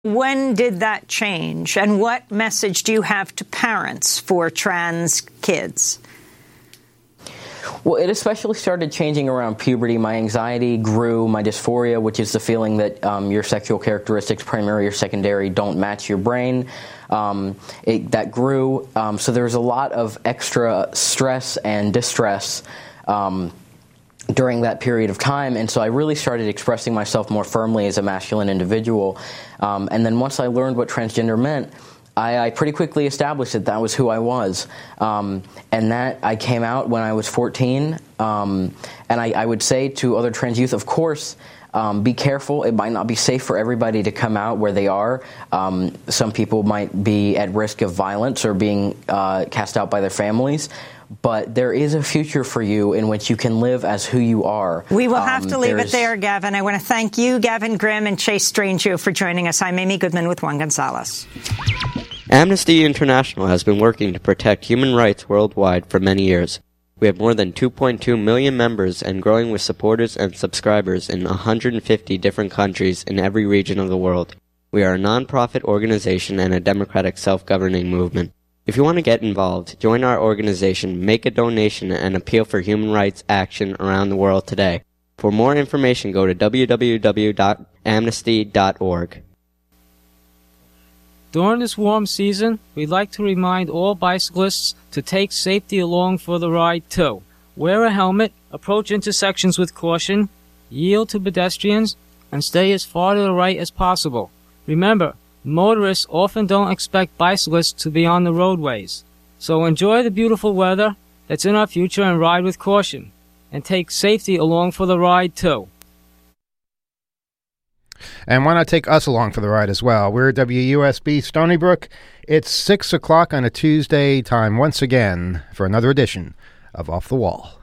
When did that change, and what message do you have to parents for trans kids? Well, it especially started changing around puberty. My anxiety grew, my dysphoria, which is the feeling that your sexual characteristics, primary or secondary, don't match your brain. That grew. So there was a lot of extra stress and distress during that period of time, and so I really started expressing myself more firmly as a masculine individual. And then once I learned what transgender meant, I pretty quickly established that that was who I was. And that I came out when I was 14. And I would say to other trans youth, of course, be careful. It might not be safe for everybody to come out where they are. Some people might be at risk of violence or being cast out by their families. But there is a future for you in which you can live as who you are. We will have to leave it there, Gavin. I want to thank you, Gavin Grimm and Chase Strangio, for joining us. I'm Amy Goodman with Juan Gonzalez. Amnesty International has been working to protect human rights worldwide for many years. We have more than 2.2 million members and growing with supporters and subscribers in 150 different countries in every region of the world. We are a non-profit organization and a democratic self-governing movement. If you want to get involved, join our organization, make a donation, and appeal for human rights action around the world today. For more information, go to www.amnesty.org. During this warm season, we'd like to remind all bicyclists to take safety along for the ride, too. Wear a helmet, approach intersections with caution, yield to pedestrians, and stay as far to the right as possible. Remember, motorists often don't expect bicyclists to be on the roadways. So enjoy the beautiful weather that's in our future and ride with caution. And take safety along for the ride, too. And why not take us along for the ride as well? We're WUSB Stony Brook. It's 6 o'clock on a Tuesday, time once again for another edition of Off the Wall.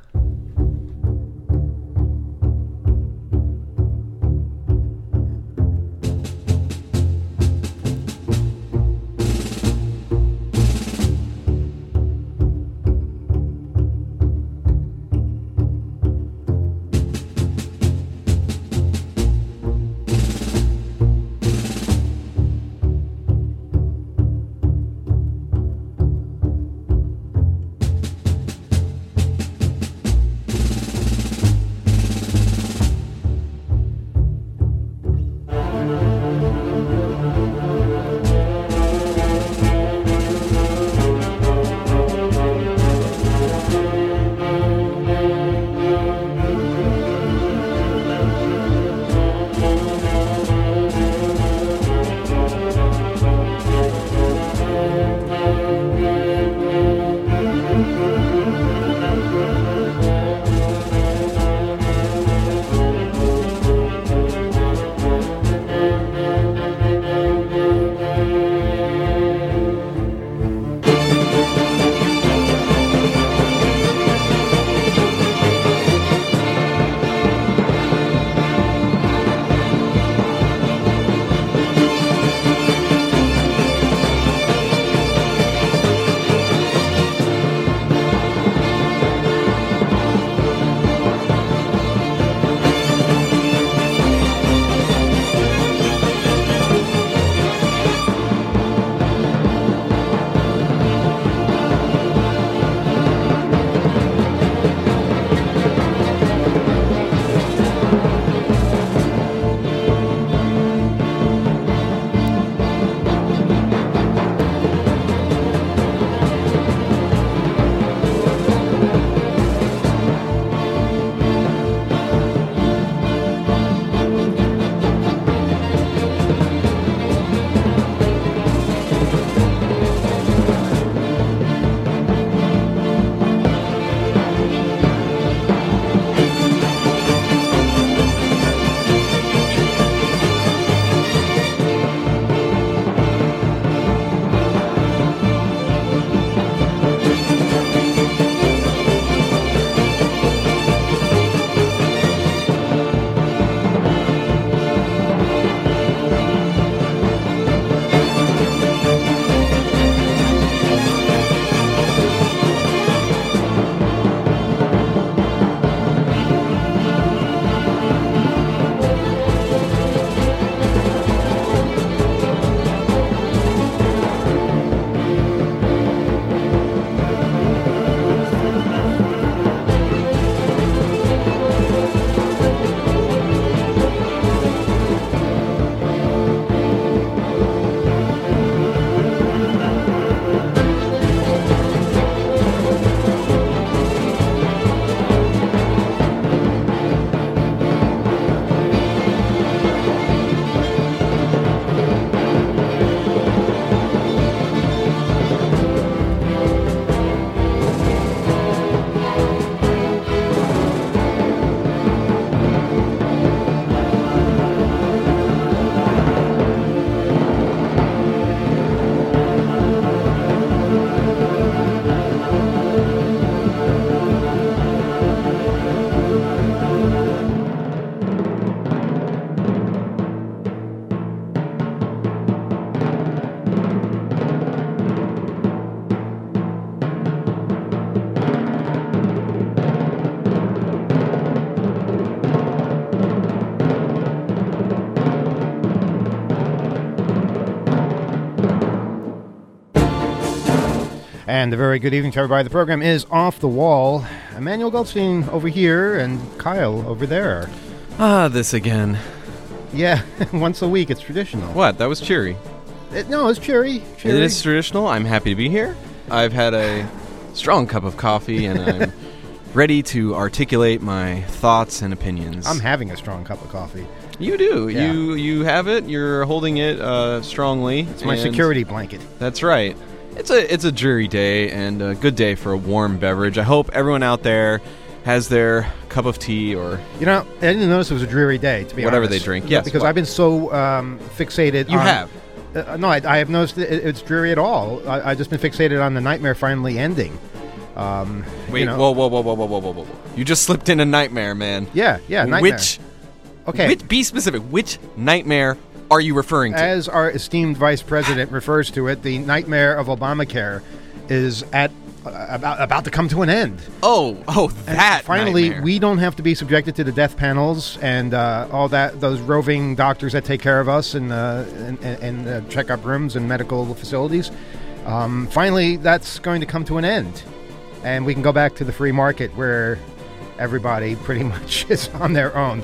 And a very good evening to everybody. The program is Off the Wall. Emmanuel Goldstein over here and Kyle over there. This again. Yeah, once a week. It's traditional. What? That was cheery. No, it's cheery. It is traditional. I'm happy to be here. I've had a strong cup of coffee, and I'm ready to articulate my thoughts and opinions. I'm having a strong cup of coffee. You do. Yeah. You have it. You're holding it strongly. It's my security blanket. That's right. It's a dreary day and a good day for a warm beverage. I hope everyone out there has their cup of tea or... You know, I didn't notice it was a dreary day, to be whatever honest. They drink, yes. Because I've been so fixated You on... have? No, I have noticed that it's dreary at all. I've just been fixated on the nightmare finally ending. Wait, whoa. You just slipped in a nightmare, man. Yeah, nightmare. Be specific. Which nightmare are you referring to? As our esteemed vice president refers to it, the nightmare of Obamacare is about to come to an end. Oh, that finally, nightmare. We don't have to be subjected to the death panels and all that. Those roving doctors that take care of us in checkup rooms and medical facilities. Finally, that's going to come to an end, and we can go back to the free market where everybody pretty much is on their own.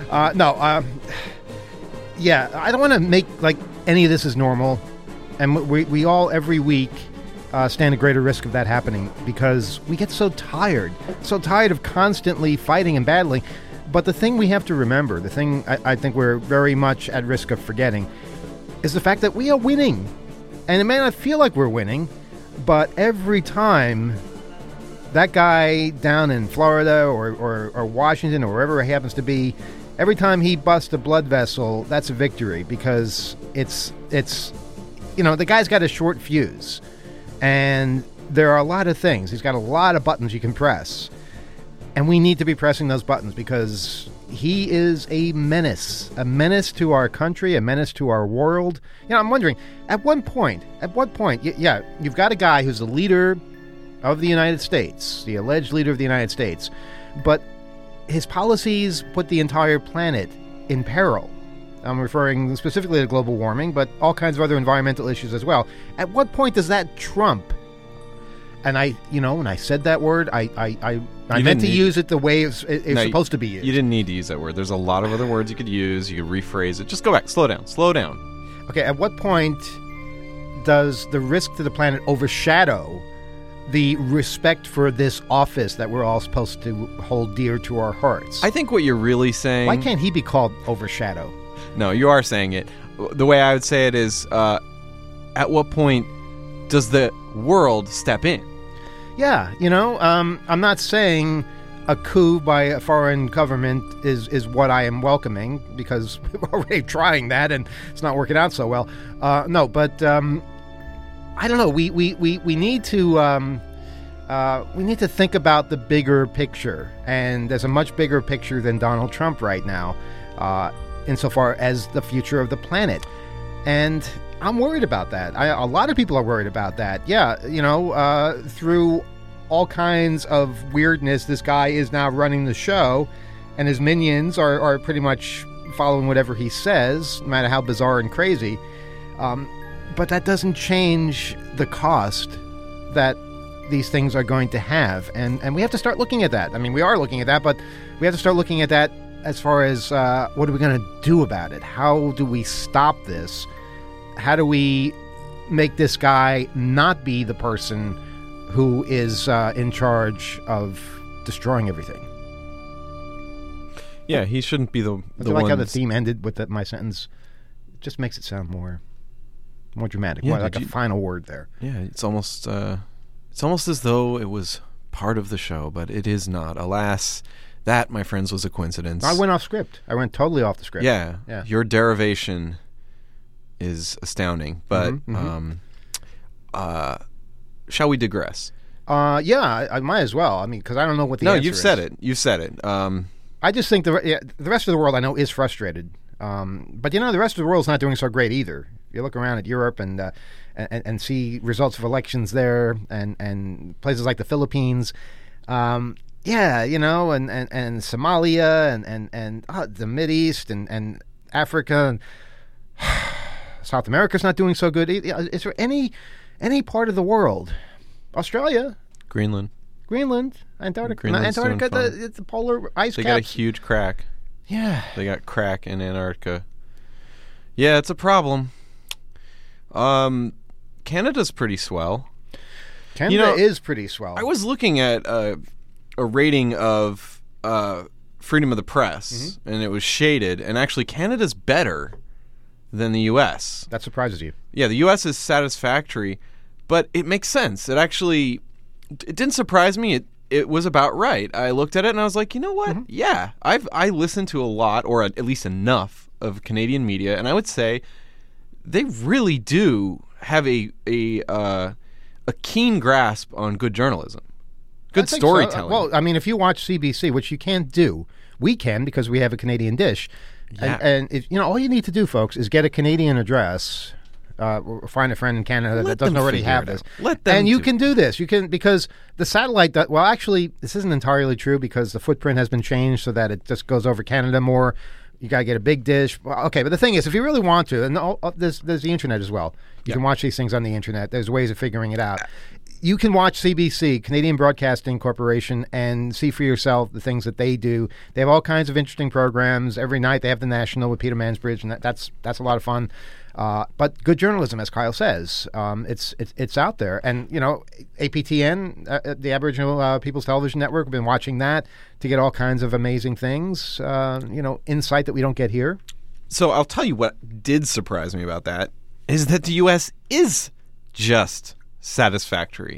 Yeah, I don't want to make like any of this is normal, and we all every week stand a greater risk of that happening because we get so tired of constantly fighting and battling. But the thing we have to remember, the thing I think we're very much at risk of forgetting, is the fact that we are winning. And it may not feel like we're winning, but every time that guy down in Florida or Washington or wherever he happens to be, every time he busts a blood vessel, that's a victory because it's the guy's got a short fuse. And there are a lot of things. He's got a lot of buttons you can press. And we need to be pressing those buttons because he is a menace to our country, a menace to our world. I'm wondering, at what point, you've got a guy who's the leader of the United States, the alleged leader of the United States, but his policies put the entire planet in peril. I'm referring specifically to global warming, but all kinds of other environmental issues as well. At what point does that trump? And when I said that word, I meant to use it the way it's supposed to be used. You didn't need to use that word. There's a lot of other words you could use. You could rephrase it. Just go back. Slow down. Okay, at what point does the risk to the planet overshadow the respect for this office that we're all supposed to hold dear to our hearts? I think what you're really saying... Why can't he be called overshadow? No, you are saying it. The way I would say it is, at what point does the world step in? Yeah, I'm not saying a coup by a foreign government is what I am welcoming because we're already trying that and it's not working out so well. No, but I don't know. We need to think about the bigger picture, and there's a much bigger picture than Donald Trump right now, insofar as the future of the planet, and I'm worried about that. A lot of people are worried about that. Yeah, through all kinds of weirdness, this guy is now running the show, and his minions are pretty much following whatever he says, no matter how bizarre and crazy. But that doesn't change the cost that these things are going to have. And we have to start looking at that. I mean, we are looking at that, but we have to start looking at that as far as what are we going to do about it? How do we stop this? How do we make this guy not be the person who is in charge of destroying everything? Yeah, he shouldn't be the I like how the theme ended with my sentence. It just makes it sound more dramatic, more like a final word there. Yeah, it's almost as though it was part of the show, but it is not. Alas, that, my friends, was a coincidence. I went off script. I went totally off the script. Yeah. Your derivation is astounding, but shall we digress? Yeah, I might as well. I mean, because I don't know what the answer is. No, you've said it. I just think the rest of the world I know is frustrated. But the rest of the world's not doing so great either. You look around at Europe and see results of elections there, and places like the Philippines, and Somalia, and the Mideast, and Africa, and South America's not doing so good. Is there any part of the world Australia, Greenland. Antarctica. Greenland's doing Antarctica, fine. it's the polar ice They caps. got a huge crack. Yeah. They got crack in Antarctica. Yeah, it's a problem. Canada's pretty swell. Canada is pretty swell. I was looking at a rating of freedom of the press, and it was shaded, and actually Canada's better than the U.S. That surprises you. Yeah, the U.S. is satisfactory, but it makes sense. It didn't surprise me. It was about right. I looked at it and I was like, you know what? Yeah, I listened to a lot, or at least enough, of Canadian media, and I would say they really do have a keen grasp on good journalism, good storytelling. So. Well, I mean, if you watch CBC, which you can't do, we can because we have a Canadian dish. Yeah. And if, all you need to do, folks, is get a Canadian address. Or find a friend in Canada that doesn't already have this. Let them and you do can do this. You can, because the satellite. Well, actually, this isn't entirely true because the footprint has been changed so that it just goes over Canada more. You got to get a big dish. Well, okay, but the thing is, if you really want to, and there's the internet as well. You can watch these things on the internet. There's ways of figuring it out. You can watch CBC, Canadian Broadcasting Corporation, and see for yourself the things that they do. They have all kinds of interesting programs. Every night they have the National with Peter Mansbridge, and that's a lot of fun. But good journalism, as Kyle says, it's out there. And, APTN, the Aboriginal People's Television Network, we've been watching that to get all kinds of amazing things, insight that we don't get here. So I'll tell you what did surprise me about that is that the U.S. is just satisfactory.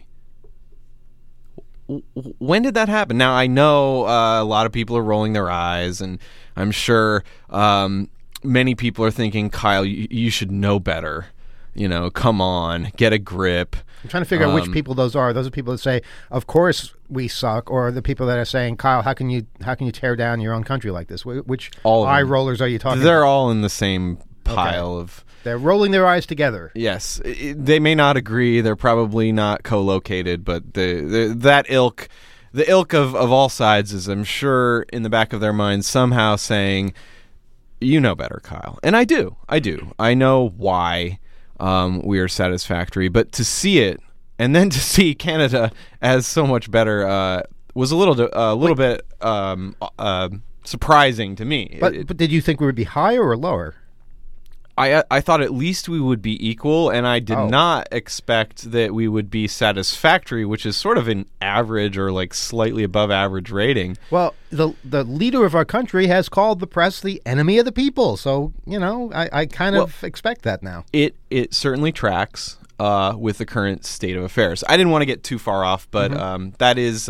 When did that happen? Now, I know a lot of people are rolling their eyes, and I'm sure many people are thinking, Kyle, you should know better. Come on, get a grip. I'm trying to figure out which people those are. Those are people that say, of course we suck, or the people that are saying, Kyle, how can you tear down your own country like this? Which eye rollers are you talking about? They're all in the same pile of... They're rolling their eyes together. Yes. They may not agree. They're probably not co-located, but the ilk of all sides is, I'm sure, in the back of their minds somehow saying, you know better, Kyle. And I do. I know why we are satisfactory, but to see it and then to see Canada as so much better was a little bit surprising to me. But did you think we would be higher or lower? I thought at least we would be equal, and I did not expect that we would be satisfactory, which is sort of an average or like slightly above average rating. Well, the leader of our country has called the press the enemy of the people, so I kind of expect that now. It certainly tracks with the current state of affairs. I didn't want to get too far off, but that is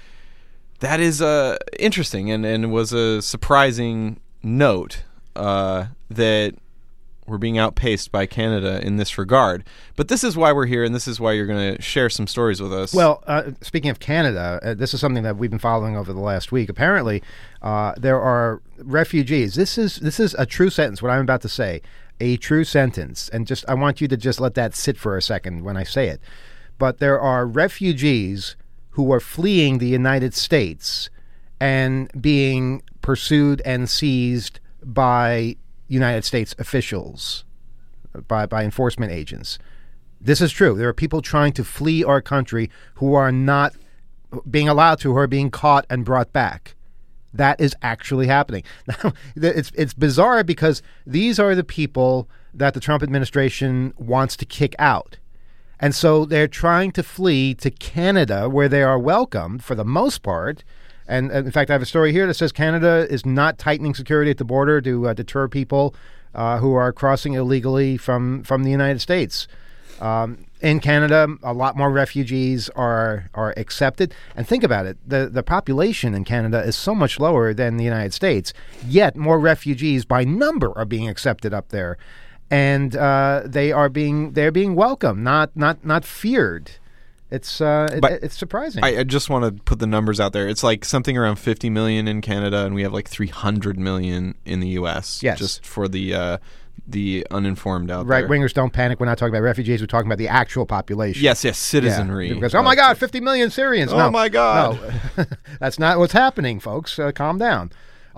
interesting and was a surprising note that we're being outpaced by Canada in this regard. But this is why we're here, and this is why you're going to share some stories with us. Well, speaking of Canada, this is something that we've been following over the last week. Apparently, there are refugees. This is a true sentence, what I'm about to say. A true sentence. And I want you to just let that sit for a second when I say it. But there are refugees who are fleeing the United States and being pursued and seized by United States officials, by enforcement agents. This is true. There are people trying to flee our country who are not being allowed to, who are being caught and brought back. That is actually happening. Now, it's bizarre because these are the people that the Trump administration wants to kick out. And so they're trying to flee to Canada, where they are welcomed for the most part. And in fact, I have a story here that says Canada is not tightening security at the border to deter people who are crossing illegally from the United States. In Canada, a lot more refugees are accepted. And think about it. The population in Canada is so much lower than the United States, yet more refugees by number are being accepted up there. And they're being welcomed, not feared. It's surprising. I just want to put the numbers out there. It's like something around 50 million in Canada, and we have like 300 million in the U.S. Yes. Just for the uninformed out there. Right-wingers don't panic. We're not talking about refugees. We're talking about the actual population. Yes, citizenry. Yeah. Because, oh my God, 50 million Syrians. Oh my God. No, that's not what's happening, folks. Calm down.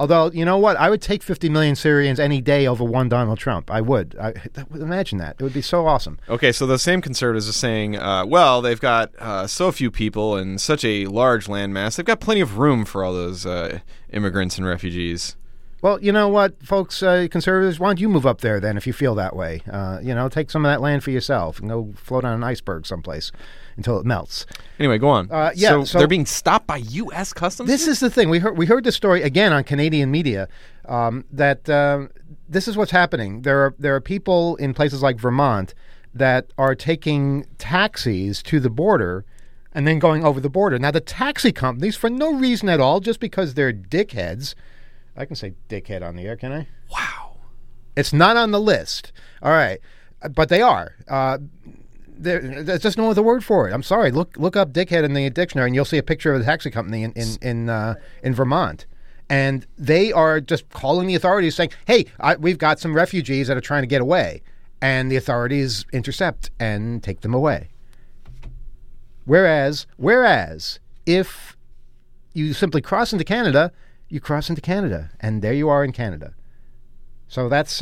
Although, you know what? I would take 50 million Syrians any day over one Donald Trump. I would. Imagine that. It would be so awesome. Okay, so the same conservatives are saying, well, they've got so few people and such a large landmass. They've got plenty of room for all those immigrants and refugees. Well, you know what, folks, conservatives, why don't you move up there then if you feel that way? Take some of that land for yourself and go float on an iceberg someplace until it melts. Anyway, go on. So they're being stopped by U.S. Customs? This is the thing. We heard this story again on Canadian media that this is what's happening. There are people in places like Vermont that are taking taxis to the border and then going over the border. Now, the taxi companies, for no reason at all, just because they're dickheads – I can say dickhead on the air, can I? Wow. It's not on the list. All right. But they are. There's just no other word for it. I'm sorry. Look up dickhead in the dictionary and you'll see a picture of a taxi company in Vermont. And they are just calling the authorities saying, hey, we've got some refugees that are trying to get away. And the authorities intercept and take them away. Whereas if you simply cross into Canada, you cross into Canada, and there you are in Canada. So that's,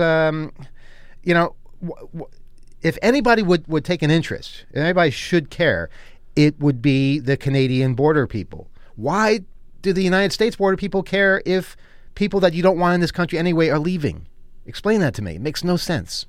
if anybody would take an interest, if anybody should care, it would be the Canadian border people. Why do the United States border people care if people that you don't want in this country anyway are leaving? Explain that to me. It makes no sense.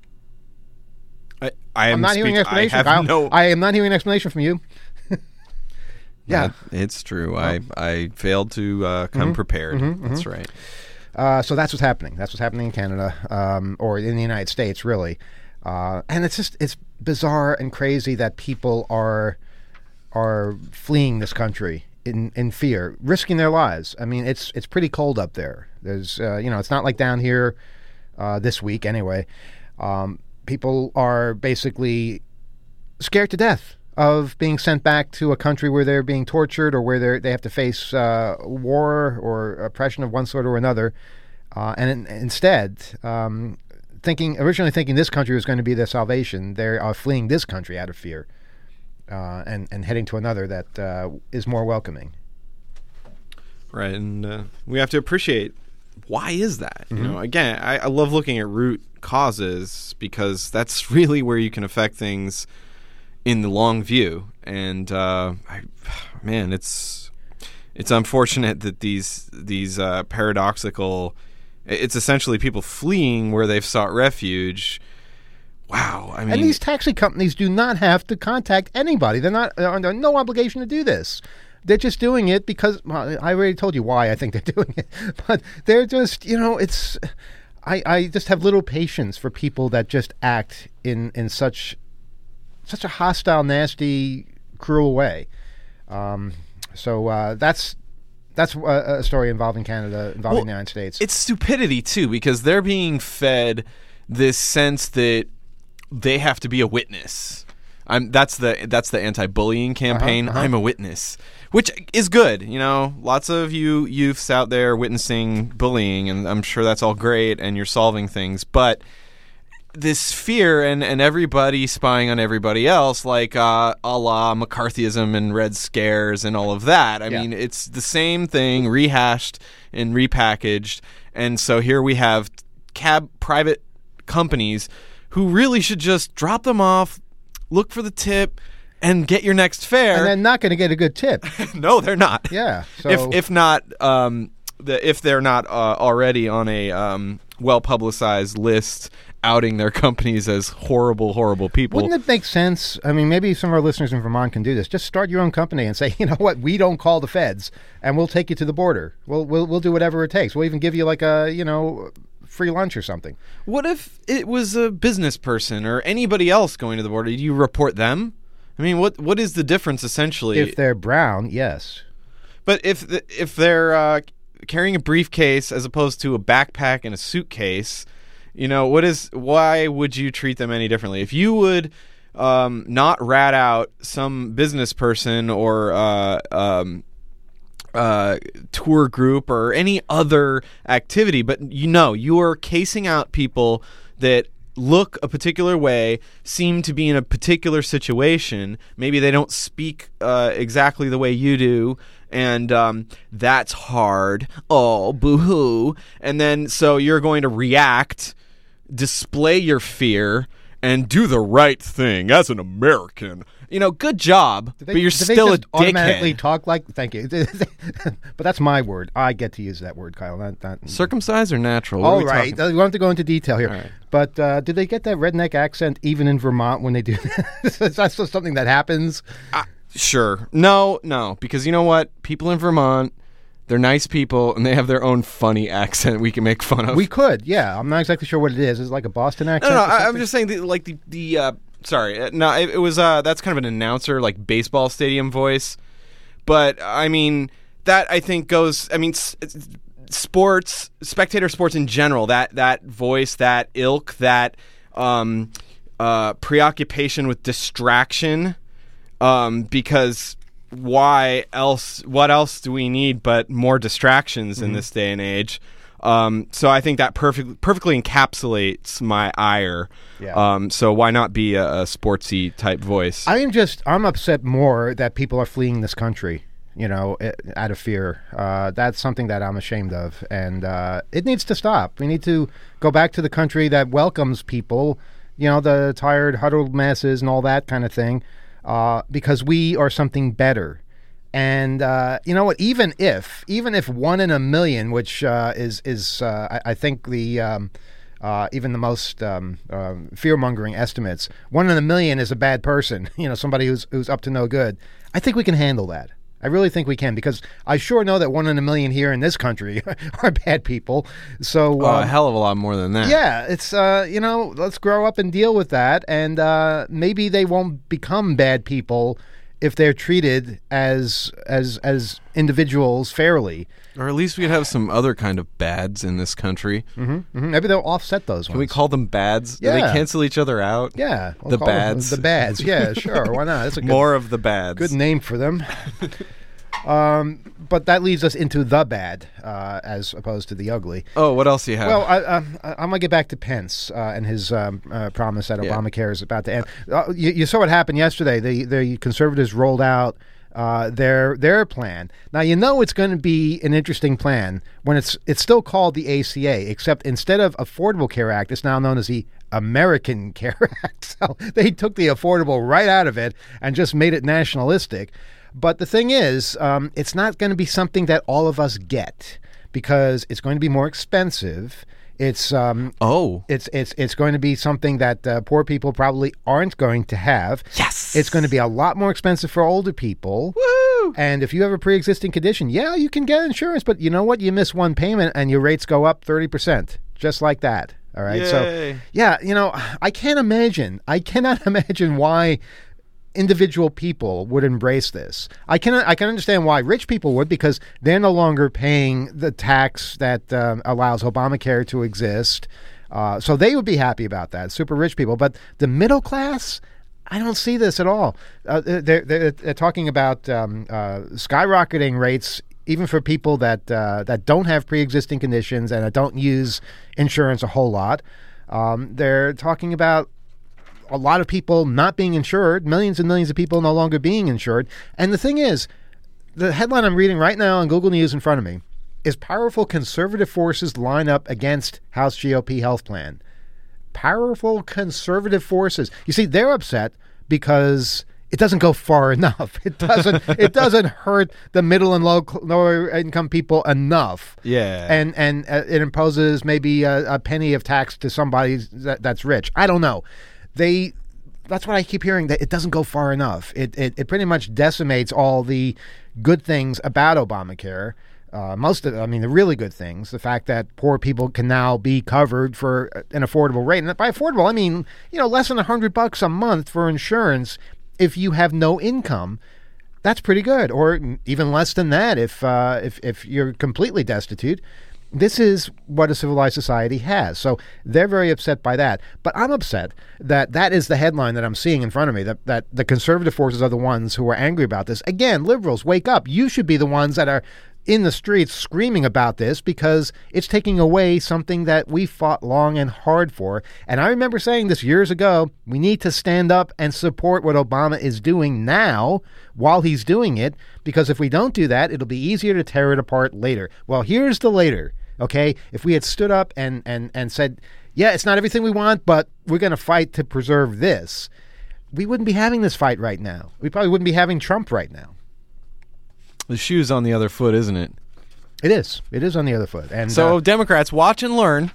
I'm not hearing an explanation, Kyle. I am not hearing an explanation from you. Yeah, it's true. I failed to come prepared. That's right. So that's what's happening. That's what's happening in Canada, or in the United States, really. And it's bizarre and crazy that people are fleeing this country in fear, risking their lives. I mean, it's pretty cold up there. There's it's not like down here this week anyway. People are basically scared to death of being sent back to a country where they're being tortured or where they have to face war or oppression of one sort or another. And instead, originally thinking this country was going to be their salvation, they are fleeing this country out of fear and heading to another that is more welcoming. Right, and we have to appreciate why is that? Again, I love looking at root causes because that's really where you can affect things in the long view, and it's unfortunate that these paradoxical. It's essentially people fleeing where they've sought refuge. Wow, I mean, and these taxi companies do not have to contact anybody. They're not under no obligation to do this. They're just doing it because I already told you why I think they're doing it, but they're just it's. I just have little patience for people that just act in such a hostile, nasty, cruel way. So that's a story involving Canada, involving the United States. It's stupidity too, because they're being fed this sense that they have to be a witness. That's the anti-bullying campaign. I'm a witness, which is good. Lots of you youths out there witnessing bullying, and I'm sure that's all great, and you're solving things, but this fear and everybody spying on everybody else, like a la McCarthyism and Red Scares and all of that. I mean, it's the same thing rehashed and repackaged. And so here we have private companies who really should just drop them off, look for the tip, and get your next fare. And they're not going to get a good tip. No, they're not. Yeah. So if they're not already on a well-publicized list outing their companies as horrible, horrible people. Wouldn't it make sense? I mean, maybe some of our listeners in Vermont can do this. Just start your own company and say, you know what, we don't call the feds, and we'll take you to the border. We'll do whatever it takes. We'll even give you like a free lunch or something. What if it was a business person or anybody else going to the border? Do you report them? I mean, what is the difference essentially? If they're brown, yes. But if they're carrying a briefcase as opposed to a backpack and a suitcase, why would you treat them any differently? If you would not rat out some business person or tour group or any other activity, but you are casing out people that look a particular way, seem to be in a particular situation, maybe they don't speak exactly the way you do, And that's hard. Oh, boo-hoo. And then so you're going to react, display your fear, and do the right thing as an American. Good job, but you're still a dickhead. Automatically talk like, thank you. But that's my word. I get to use that word, Kyle. Not Circumcised or natural? All right. We don't have to go into detail here. Right. But do they get that redneck accent even in Vermont when they do that? That's just something that happens? Sure. No, because you know what? People in Vermont, they're nice people, and they have their own funny accent we can make fun of. We could, yeah. I'm not exactly sure what it is. Is it like a Boston accent? No, I'm just saying, sorry. No, it was, that's kind of an announcer, like baseball stadium voice. But, I mean, that I think goes, sports, spectator sports in general, that voice, that ilk, that preoccupation with distraction, because what else do we need but more distractions in this day and age? So I think that perfectly encapsulates my ire. Yeah. So why not be a sportsy type voice? I'm upset more that people are fleeing this country, out of fear. That's something that I'm ashamed of, and it needs to stop. We need to go back to the country that welcomes people, the tired, huddled masses and all that kind of thing, because we are something better. And you know what? Even if 1 in a million, which is I think the even the most fear-mongering estimates, 1 in a million is a bad person. Somebody who's up to no good. I think we can handle that. I really think we can, because I sure know that 1 in a million here in this country are bad people. So a hell of a lot more than that. Yeah, it's let's grow up and deal with that, and maybe they won't become bad people if they're treated as individuals fairly. Or at least we could have some other kind of bads in this country. Mm-hmm, mm-hmm. Maybe they'll offset those ones. Can we call them bads? Yeah. Do they cancel each other out? Yeah. The bads. The bads, yeah, sure. Why not? That's a more of the bads. Good name for them. But that leads us into the bad, as opposed to the ugly. Oh, what else do you have? Well, I'm going to get back to Pence and his promise that Obamacare is about to end. You saw what happened yesterday. The conservatives rolled out their plan. Now, it's going to be an interesting plan when it's still called the ACA, except instead of Affordable Care Act, it's now known as the American Care Act. So they took the affordable right out of it and just made it nationalistic. But the thing is, it's not going to be something that all of us get, because it's going to be more expensive. It's going to be something that poor people probably aren't going to have. Yes, it's going to be a lot more expensive for older people. Woo! And if you have a pre-existing condition, you can get insurance, but you know what? You miss one payment and your rates go up 30%, just like that. All right. Yay. So I cannot imagine why individual people would embrace this. I can understand why rich people would, because they're no longer paying the tax that allows Obamacare to exist. So they would be happy about that, super rich people. But the middle class, I don't see this at all. They're talking about skyrocketing rates, even for people that don't have pre-existing conditions and that don't use insurance a whole lot. They're talking about a lot of people not being insured, millions and millions of people no longer being insured. And the thing is, the headline I'm reading right now on Google News in front of me is powerful conservative forces line up against House GOP health plan. Powerful conservative forces. You see, they're upset because it doesn't go far enough. It doesn't hurt the middle and lower income people enough. Yeah. And it imposes maybe a penny of tax to somebody that's rich. I don't know. That's what I keep hearing, that it doesn't go far enough. It pretty much decimates all the good things about Obamacare. The really good things, the fact that poor people can now be covered for an affordable rate. And by affordable, I mean, less than $100 a month for insurance if you have no income. That's pretty good, or even less than that if you're completely destitute. This is what a civilized society has. So they're very upset by that. But I'm upset that is the headline that I'm seeing in front of me, that the conservative forces are the ones who are angry about this. Again, liberals, wake up. You should be the ones that are in the streets screaming about this because it's taking away something that we fought long and hard for. And I remember saying this years ago, we need to stand up and support what Obama is doing now while he's doing it, because if we don't do that, it'll be easier to tear it apart later. Well, here's the later, okay? If we had stood up and said, yeah, it's not everything we want, but we're going to fight to preserve this, we wouldn't be having this fight right now. We probably wouldn't be having Trump right now. The shoe's on the other foot, isn't it? It is. It is on the other foot. And so Democrats, watch and learn.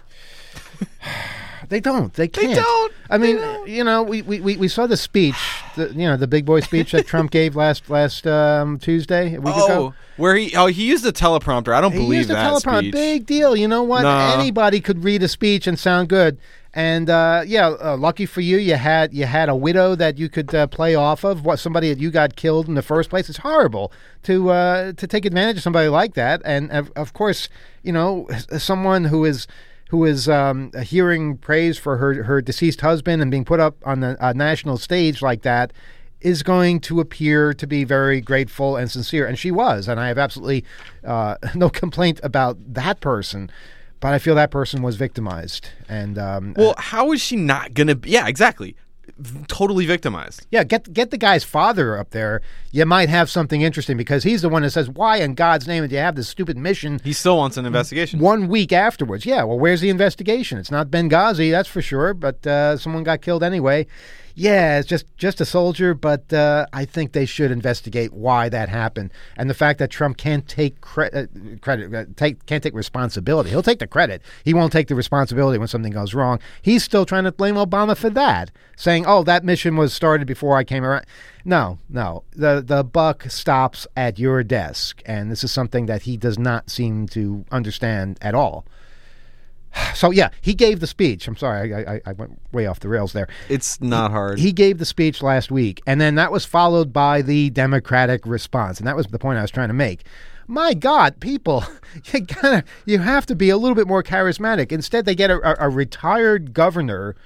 They don't. They can't. They don't. I mean, you know, we saw the speech, the big boy speech that Trump gave last Tuesday, a week ago. Where he used a teleprompter. I don't believe that teleprompter. Speech. Big deal. You know what? No. Anybody could read a speech and sound good. And lucky for you, you had a widow that you could play off of. Somebody that you got killed in the first place. It's horrible to take advantage of somebody like that. And of course, you know, someone who is hearing praise for her deceased husband and being put up on the national stage like that is going to appear to be very grateful and sincere. And she was. And I have absolutely no complaint about that person. But I feel that person was victimized. And well, how is she not going to be? Yeah, exactly. Totally victimized. Yeah, get the guy's father up there. You might have something interesting, because he's the one that says, why in God's name did you have this stupid mission? He still wants an investigation. 1 week afterwards. Yeah, well, where's the investigation? It's not Benghazi, that's for sure, but someone got killed anyway. Yeah, it's just a soldier, but I think they should investigate why that happened. And the fact that Trump can't take can't take responsibility. He'll take the credit. He won't take the responsibility when something goes wrong. He's still trying to blame Obama for that, saying, oh, that mission was started before I came around. No. The buck stops at your desk, and this is something that he does not seem to understand at all. So, yeah, he gave the speech. I'm sorry, I went way off the rails there. It's not hard. He gave the speech last week, and then that was followed by the Democratic response, and that was the point I was trying to make. My God, people, you have to be a little bit more charismatic. Instead, they get a retired governor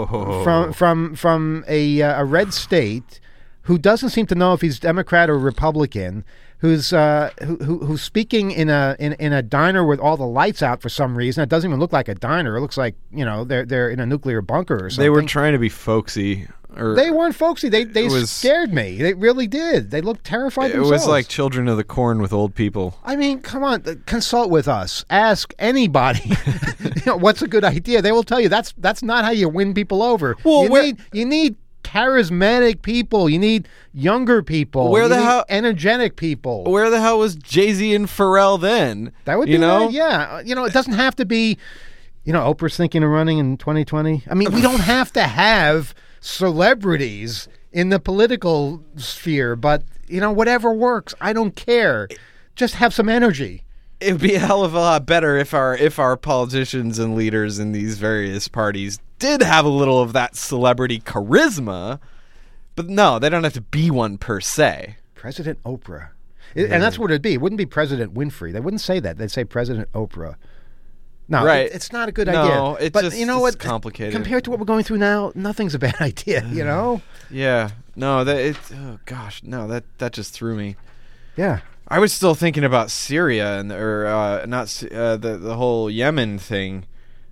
from a red state who doesn't seem to know if he's Democrat or Republican, who's speaking in a diner with all the lights out for some reason. It doesn't even look like a diner. It looks like, you know, they're in a nuclear bunker or something. They were trying to be folksy. They weren't folksy. They scared me. They really did. They looked terrified themselves. It was like Children of the Corn with old people. I mean, come on, consult with us. Ask anybody what's a good idea. They will tell you that's not how you win people over. Well, you need charismatic people. You need younger people. Energetic people. Where the hell was Jay-Z and Pharrell then? That would be right. Yeah. It doesn't have to be, Oprah's thinking of running in 2020. I mean, we don't have to have celebrities in the political sphere, but, whatever works. I don't care. Just have some energy. It would be a hell of a lot better if our politicians and leaders in these various parties did have a little of that celebrity charisma, but no, they don't have to be one per se. President Oprah. And that's what it'd be. It wouldn't be President Winfrey. They wouldn't say that. They'd say President Oprah. No, right. It's not a good idea. No, it's complicated. Compared to what we're going through now, nothing's a bad idea, Yeah. No, oh gosh, no, that just threw me. Yeah. I was still thinking about Syria the whole Yemen thing,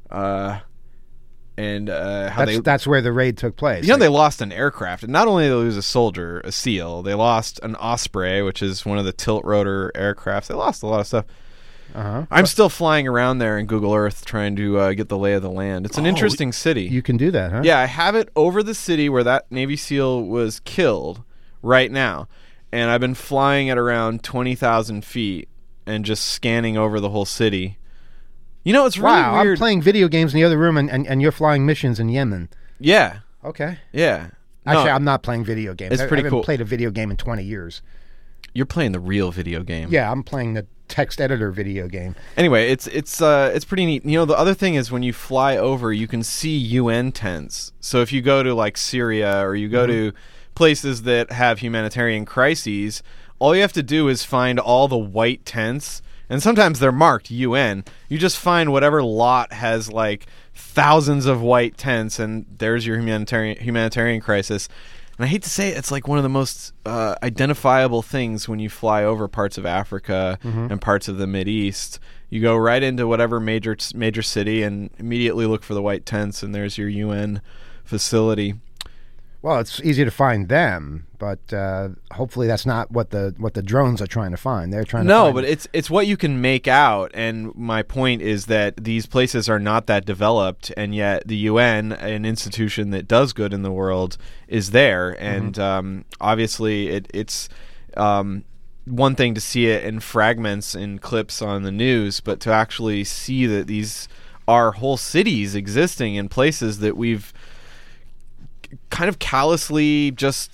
and how that's where the raid took place. They lost an aircraft, and not only did they lose a soldier, a SEAL, they lost an Osprey, which is one of the tilt rotor aircrafts. They lost a lot of stuff. I'm still flying around there in Google Earth trying to get the lay of the land. It's an interesting city. You can do that, huh? Yeah, I have it over the city where that Navy SEAL was killed right now. And I've been flying at around 20,000 feet and just scanning over the whole city. It's really weird. I'm playing video games in the other room, and you're flying missions in Yemen. Yeah. Okay. Yeah. Actually, I'm not playing video games. It's pretty cool. I haven't played a video game in 20 years. You're playing the real video game. Yeah, I'm playing the text editor video game. Anyway, it's pretty neat. The other thing is when you fly over, you can see UN tents. So if you go to like Syria or you go to places that have humanitarian crises, all you have to do is find all the white tents, and sometimes they're marked UN. You just find whatever lot has like thousands of white tents, and there's your humanitarian crisis. And I hate to say it, it's like one of the most identifiable things when you fly over parts of Africa and parts of the Mideast. You go right into whatever major city and immediately look for the white tents, and there's your UN facility. Well, it's easy to find them, but hopefully that's not what the drones are trying to find. They're trying to find... but it's what you can make out. And my point is that these places are not that developed, and yet the UN, an institution that does good in the world, is there. And obviously, it's one thing to see it in fragments in clips on the news, but to actually see that these are whole cities existing in places that we've kind of callously just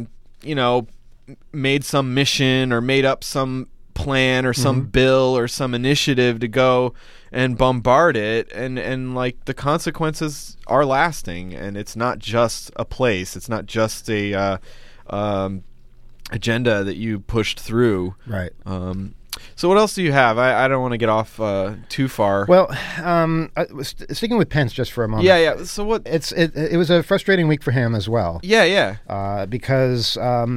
made some mission or made up some plan or some bill or some initiative to go and bombard it, and like the consequences are lasting, and it's not just a place, it's not just a agenda that you pushed through. Right. So what else do you have? I don't want to get off too far. Well, sticking with Pence just for a moment. Yeah. So what? It was a frustrating week for him as well. Yeah. Because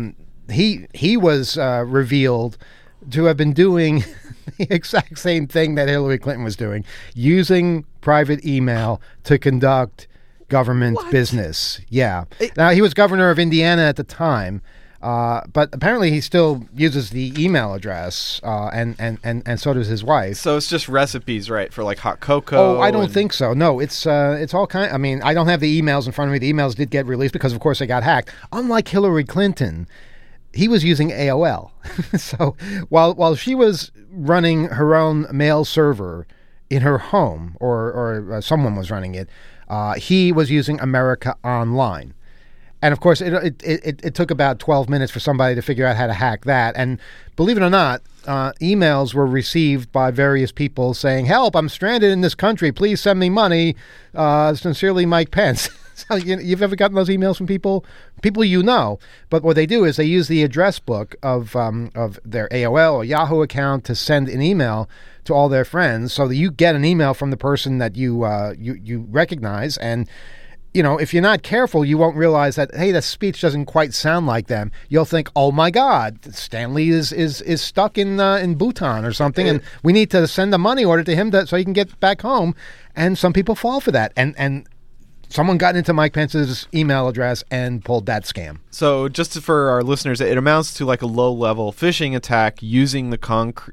he was revealed to have been doing the exact same thing that Hillary Clinton was doing, using private email to conduct government business. Yeah. Now, he was governor of Indiana at the time. But apparently he still uses the email address, and so does his wife. So it's just recipes, right, for like hot cocoa? Oh, I don't think so. No, it's all kind. I mean, I don't have the emails in front of me. The emails did get released because, of course, they got hacked. Unlike Hillary Clinton, he was using AOL. So while she was running her own mail server in her home, or someone was running it, he was using America Online. And, of course, it took about 12 minutes for somebody to figure out how to hack that. And believe it or not, emails were received by various people saying, "Help, I'm stranded in this country. Please send me money. Sincerely, Mike Pence." So you've ever gotten those emails from people you know? But what they do is they use the address book of their AOL or Yahoo account to send an email to all their friends, so that you get an email from the person that you recognize. And if you're not careful, you won't realize that, hey, the speech doesn't quite sound like them. You'll think, oh my God, Stanley is stuck in Bhutan or something, and we need to send a money order to him so he can get back home. And some people fall for that. And someone got into Mike Pence's email address and pulled that scam. So just for our listeners, it amounts to like a low-level phishing attack using the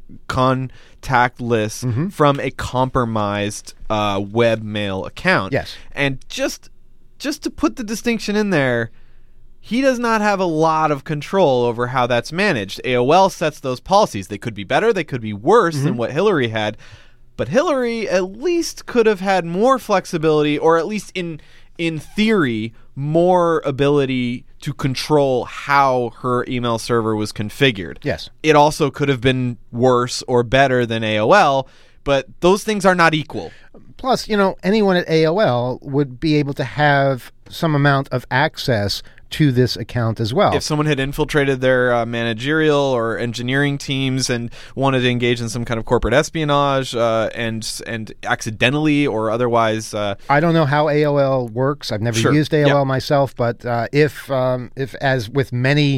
contact list from a compromised webmail account. Yes. And just to put the distinction in there, he does not have a lot of control over how that's managed. AOL sets those policies. They could be better, they could be worse than what Hillary had, but Hillary at least could have had more flexibility, or at least in theory, more ability to control how her email server was configured. Yes. It also could have been worse or better than AOL, but those things are not equal. Plus, anyone at AOL would be able to have some amount of access to this account as well. If someone had infiltrated their managerial or engineering teams and wanted to engage in some kind of corporate espionage and accidentally or otherwise... I don't know how AOL works. I've never used AOL myself, but if as with many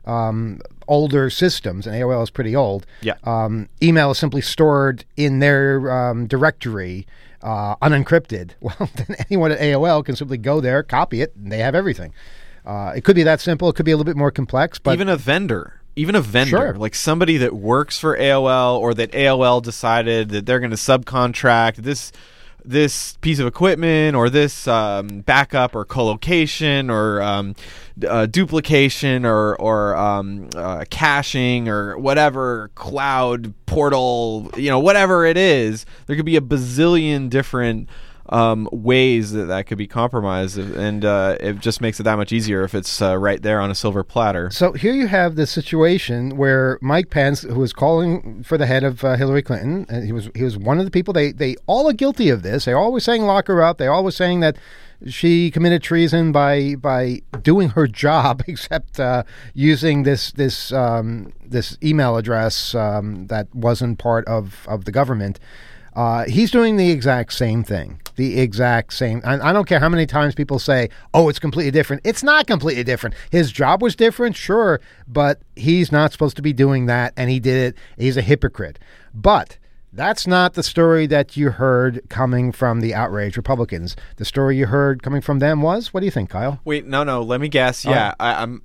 older systems, and AOL is pretty old, email is simply stored in their directory unencrypted. Well, then anyone at AOL can simply go there, copy it, and they have everything. It could be that simple. It could be a little bit more complex. But even a vendor, sure. Like somebody that works for AOL, or that AOL decided that they're going to subcontract this piece of equipment, or this backup or co-location or duplication or caching or whatever, cloud portal, whatever it is. There could be a bazillion different ways that could be compromised, and it just makes it that much easier if it's right there on a silver platter. So here you have the situation where Mike Pence, who was calling for the head of Hillary Clinton, and he was one of the people. They all are guilty of this. They're always saying lock her up. They're always saying that she committed treason by doing her job, except using this email address that wasn't part of the government. He's doing the exact same thing. the exact same. I don't care how many times people say, oh, it's completely different. It's not completely different. His job was different, sure, but he's not supposed to be doing that, and he did it. He's a hypocrite. But that's not the story that you heard coming from the outraged Republicans. The story you heard coming from them was, what do you think, Kyle? Wait, no, let me guess. Yeah, I'm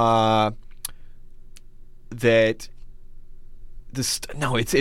that this no, it's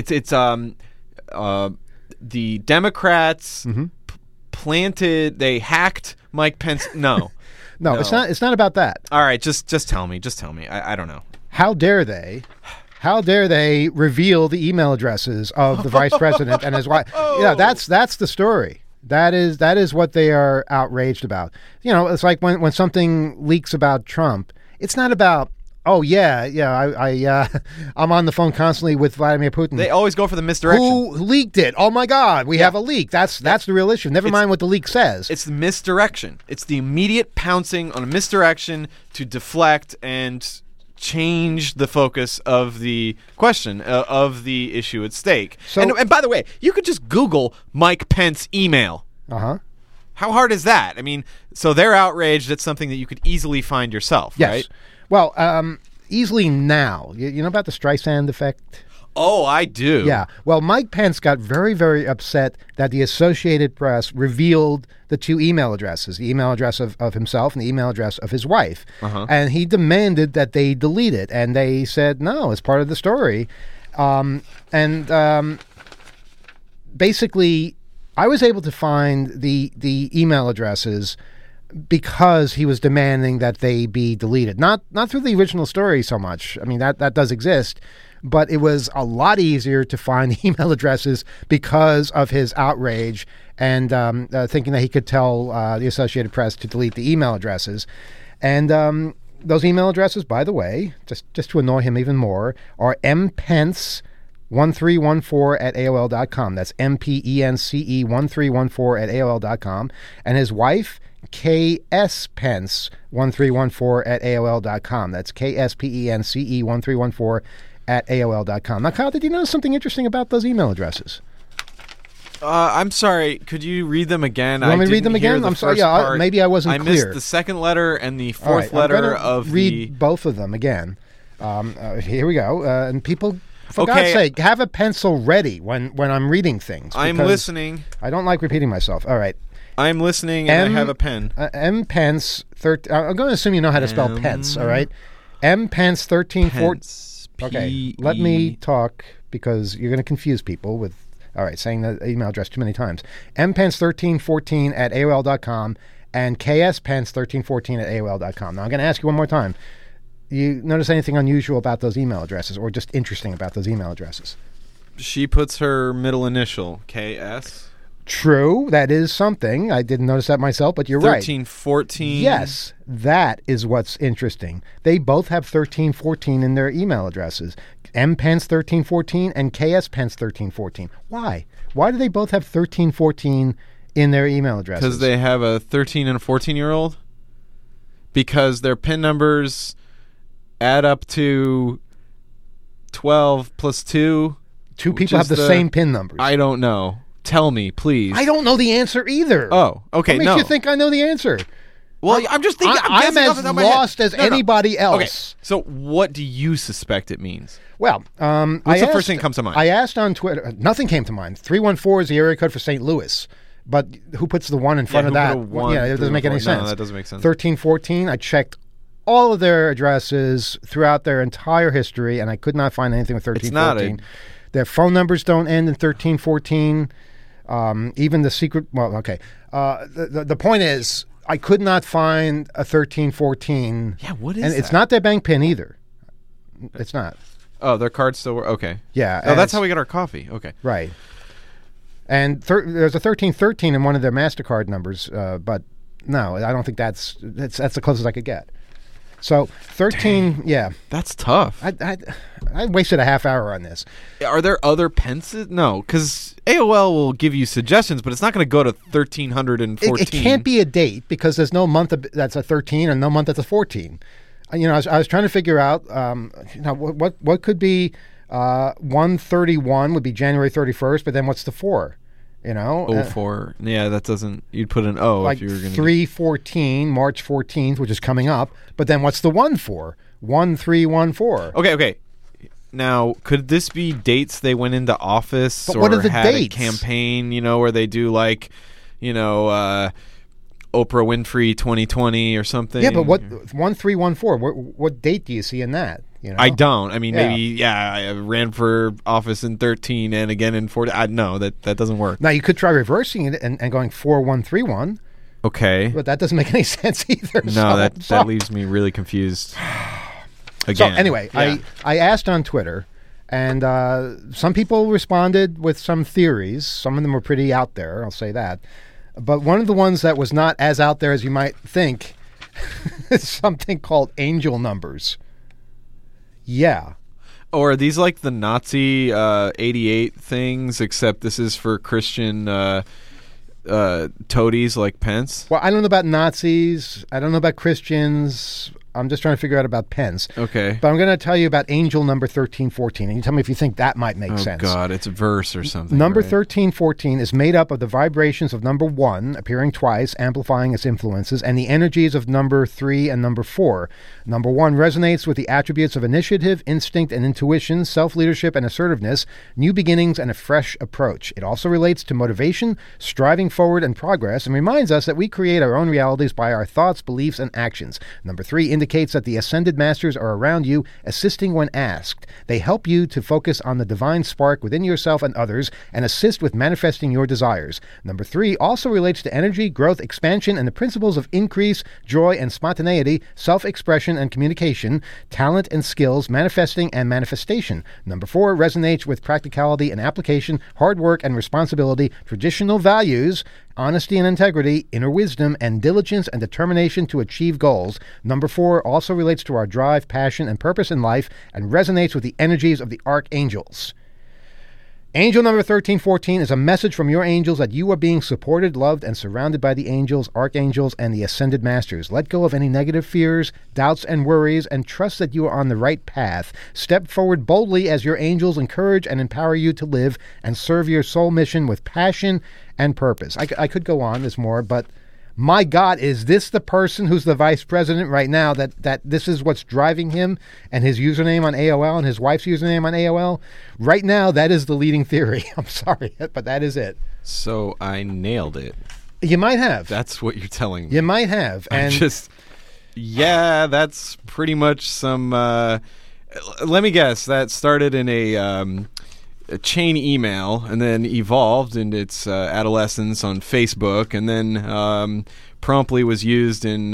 the Democrats planted, they hacked Mike Pence. No. No, it's not about that. All right, just tell me. I don't know. How dare they? How dare they reveal the email addresses of the vice president and his wife? Yeah, that's the story. That is what they are outraged about. You know, it's like when something leaks about Trump, it's not about, oh yeah, I'm on the phone constantly with Vladimir Putin. They always go for the misdirection. Who leaked it? Oh my God, we have a leak. That's the real issue. Never mind what the leak says. It's the misdirection. It's the immediate pouncing on a misdirection to deflect and change the focus of the question, of the issue at stake. So, and by the way, you could just Google Mike Pence email. Uh-huh. How hard is that? I mean, so they're outraged at something that you could easily find yourself, yes. Right? Well, easily now. You know about the Streisand effect? Oh, I do. Yeah. Well, Mike Pence got very, very upset that the Associated Press revealed the two email addresses, the email address of himself and the email address of his wife. Uh-huh. And he demanded that they delete it. And they said, no, it's part of the story. Basically, I was able to find the email addresses because he was demanding that they be deleted. Not through the original story so much. I mean, that does exist. But it was a lot easier to find the email addresses because of his outrage and thinking that he could tell the Associated Press to delete the email addresses. And those email addresses, by the way, just to annoy him even more, are mpence1314@AOL.com. That's mpence1314@AOL.com. And his wife, kspence1314@AOL.com. That's kspence1314@AOL.com. Now, Kyle, did you notice something interesting about those email addresses? I'm sorry. Could you read them again? You want me to read them again? I'm sorry. Yeah, maybe I wasn't clear. I missed the second letter and the fourth letter of read both of them again. Here we go. And people, for God's sake, have a pencil ready when I'm reading things. I'm listening. I don't like repeating myself. All right. I'm listening, and I have a pen. Pence 13. I'm going to assume you know how to spell Pence. All right. Pence 1314. Okay. Let me talk because you're going to confuse people with. All right, saying the email address too many times. mpence1314@AOL.com and kspence1314@AOL.com. Now, I'm going to ask you one more time. You notice anything unusual about those email addresses or just interesting about those email addresses? She puts her middle initial, KS. True, that is something. I didn't notice that myself, but you're right. 1314. Yes, that is what's interesting. They both have 1314 in their email addresses. mpence1314 and kspence1314. Why? Why do they both have 1314 in their email addresses? Because they have a 13 and a 14-year-old? Because their PIN numbers add up to 12 plus 2? Two people have the same PIN numbers. I don't know. Tell me, please. I don't know the answer either. Oh, okay, what makes you think I know the answer? Well, I'm just thinking. I'm as lost as anybody else. Okay, so what do you suspect it means? Well, what's the first thing that comes to mind? I asked on Twitter. Nothing came to mind. 314 is the area code for St. Louis. But who puts the 1 in front of that? Yeah, it doesn't make any sense. No, that doesn't make sense. 1314, I checked all of their addresses throughout their entire history, and I could not find anything with 1314. Their phone numbers don't end in 1314. Even the secret. Well, okay. The point is, I could not find a 1314. Yeah, what is and that? It's not their bank PIN either. It's not. Oh, their cards still work. Okay. Yeah. Oh, that's how we got our coffee. Okay. Right. And there's a 1313 in one of their MasterCard numbers, but no, I don't think that's the closest I could get. So 13, dang. Yeah. That's tough. I wasted a half hour on this. Are there other Pences? No, because AOL will give you suggestions, but it's not going to go to 1314. It can't be a date because there's no month that's a 13 and no month that's a 14. You know, I was trying to figure out, what could be 131 would be January 31st, but then what's the 4? You know, 04. Yeah, that doesn't. You'd put an O like if you were going to. 3/14, March 14th, which is coming up. But then what's the 1 for? 1314. Okay. Now, could this be dates they went into office But or what are the had dates? a campaign? Where they do like, Oprah Winfrey 2020 or something. Yeah, but what 1314? What date do you see in that? I don't. I mean, Yeah. maybe I ran for office in 13 and again in 14. No, that doesn't work. Now you could try reversing it and going 4131, Okay. but that doesn't make any sense either. No, that leaves me really confused. Again. So anyway, Yeah. I asked on Twitter, and some people responded with some theories. Some of them were pretty out there, I'll say that. But one of the ones that was not as out there as you might think is something called angel numbers. Yeah. Or are these like the Nazi 88 things, except this is for Christian toadies like Pence? Well, I don't know about Nazis. I don't know about Christians. I'm just trying to figure out about Pence. Okay. But I'm going to tell you about angel number 1314, and you tell me if you think that might make sense. Oh, God, it's a verse or something. Number right? 1314 is made up of the vibrations of number 1, appearing twice, amplifying its influences, and the energies of number 3 and number 4. Number 1 resonates with the attributes of initiative, instinct, and intuition, self-leadership and assertiveness, new beginnings, and a fresh approach. It also relates to motivation, striving forward, and progress, and reminds us that we create our own realities by our thoughts, beliefs, and actions. Number 3 indicates that the ascended masters are around you, assisting when asked. They help you to focus on the divine spark within yourself and others, and assist with manifesting your desires. Number 3 also relates to energy, growth, expansion, and the principles of increase, joy, and spontaneity, self-expression and communication, talent and skills, manifesting and manifestation. Number 4 resonates with practicality and application, hard work and responsibility, traditional values, honesty and integrity, inner wisdom, and diligence and determination to achieve goals. Number 4 also relates to our drive, passion, and purpose in life, and resonates with the energies of the archangels. Angel number 1314 is a message from your angels that you are being supported, loved, and surrounded by the angels, archangels, and the ascended masters. Let go of any negative fears, doubts, and worries, and trust that you are on the right path. Step forward boldly as your angels encourage and empower you to live and serve your soul mission with passion and purpose. I could go on, there's more, but my God, is this the person who's the vice president right now that this is what's driving him and his username on AOL and his wife's username on AOL? Right now, that is the leading theory. I'm sorry, but that is it. So I nailed it. You might have. That's what you're telling me. You might have. And that's pretty much some. Let me guess. That started in a chain email and then evolved in its adolescence on Facebook, and then promptly was used in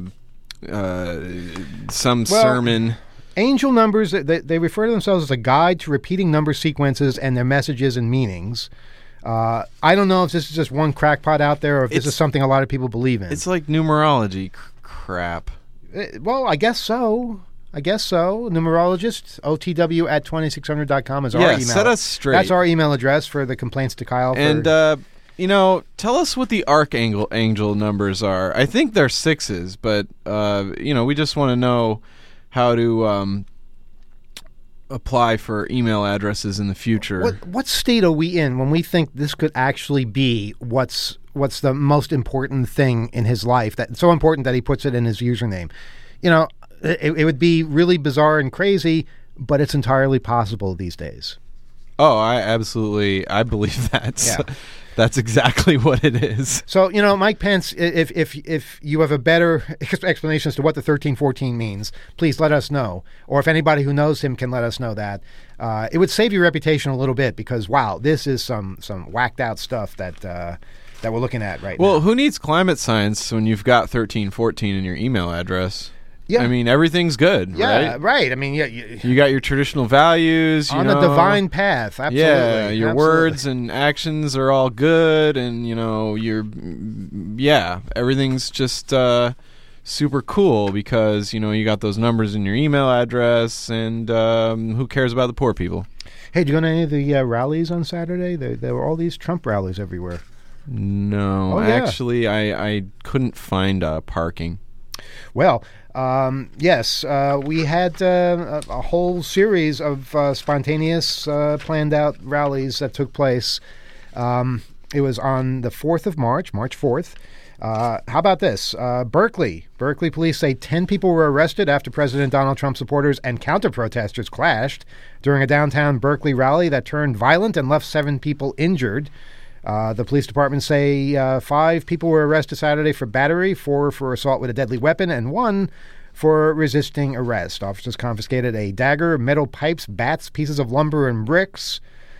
some sermon. Angel numbers, they refer to themselves as a guide to repeating number sequences and their messages and meanings. I don't know if this is just one crackpot out there or if this is something a lot of people believe in. It's like numerology crap. Well, I guess so. Numerologist, OTW at 2600.com is our email. Set us straight. That's our email address for the complaints to Kyle. And, tell us what the archangel numbers are. I think they're 6s, but, we just want to know how to apply for email addresses in the future. What state are we in when we think this could actually be what's the most important thing in his life, that's so important that he puts it in his username? It would be really bizarre and crazy, but it's entirely possible these days. Oh, I believe that. Yeah. That's exactly what it is. So, Mike Pence, if you have a better explanation as to what the 1314 means, please let us know. Or if anybody who knows him can let us know that. It would save your reputation a little bit because, wow, this is some whacked out stuff that we're looking at right now. Well, who needs climate science when you've got 1314 in your email address? Yeah. I mean, everything's good, yeah, right? Right. I mean, you got your traditional values. On the divine path, absolutely. Yeah, your words and actions are all good, and, everything's just super cool because, you got those numbers in your email address, and who cares about the poor people? Hey, did you go to any of the rallies on Saturday? There were all these Trump rallies everywhere. No, actually, I couldn't find parking. Well, yes, we had a whole series of spontaneous, planned out rallies that took place. It was on the 4th of March 4th. How about this? Berkeley police say 10 people were arrested after President Donald Trump supporters and counter-protesters clashed during a downtown Berkeley rally that turned violent and left 7 people injured. The police department say 5 people were arrested Saturday for battery, 4 for assault with a deadly weapon, and 1 for resisting arrest. Officers confiscated a dagger, metal pipes, bats, pieces of lumber, and bricks.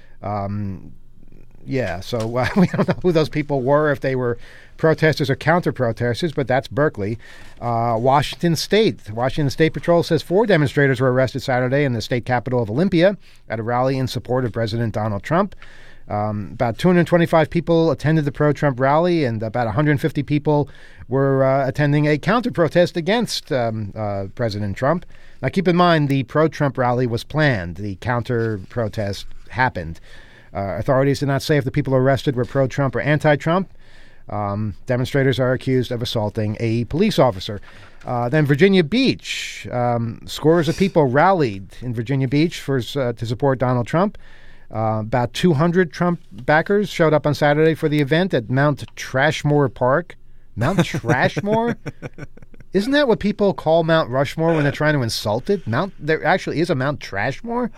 So we don't know who those people were, if they were protesters or counter-protesters, but that's Berkeley. Washington State Patrol says 4 demonstrators were arrested Saturday in the state capital of Olympia at a rally in support of President Donald Trump. About 225 people attended the pro-Trump rally, and about 150 people were attending a counter-protest against President Trump. Now, keep in mind, the pro-Trump rally was planned. The counter-protest happened. Authorities did not say if the people arrested were pro-Trump or anti-Trump. Demonstrators are accused of assaulting a police officer. Then Virginia Beach. Scores of people rallied in Virginia Beach to support Donald Trump. About 200 Trump backers showed up on Saturday for the event at Mount Trashmore Park. Mount Trashmore? Isn't that what people call Mount Rushmore when they're trying to insult it? There actually is a Mount Trashmore?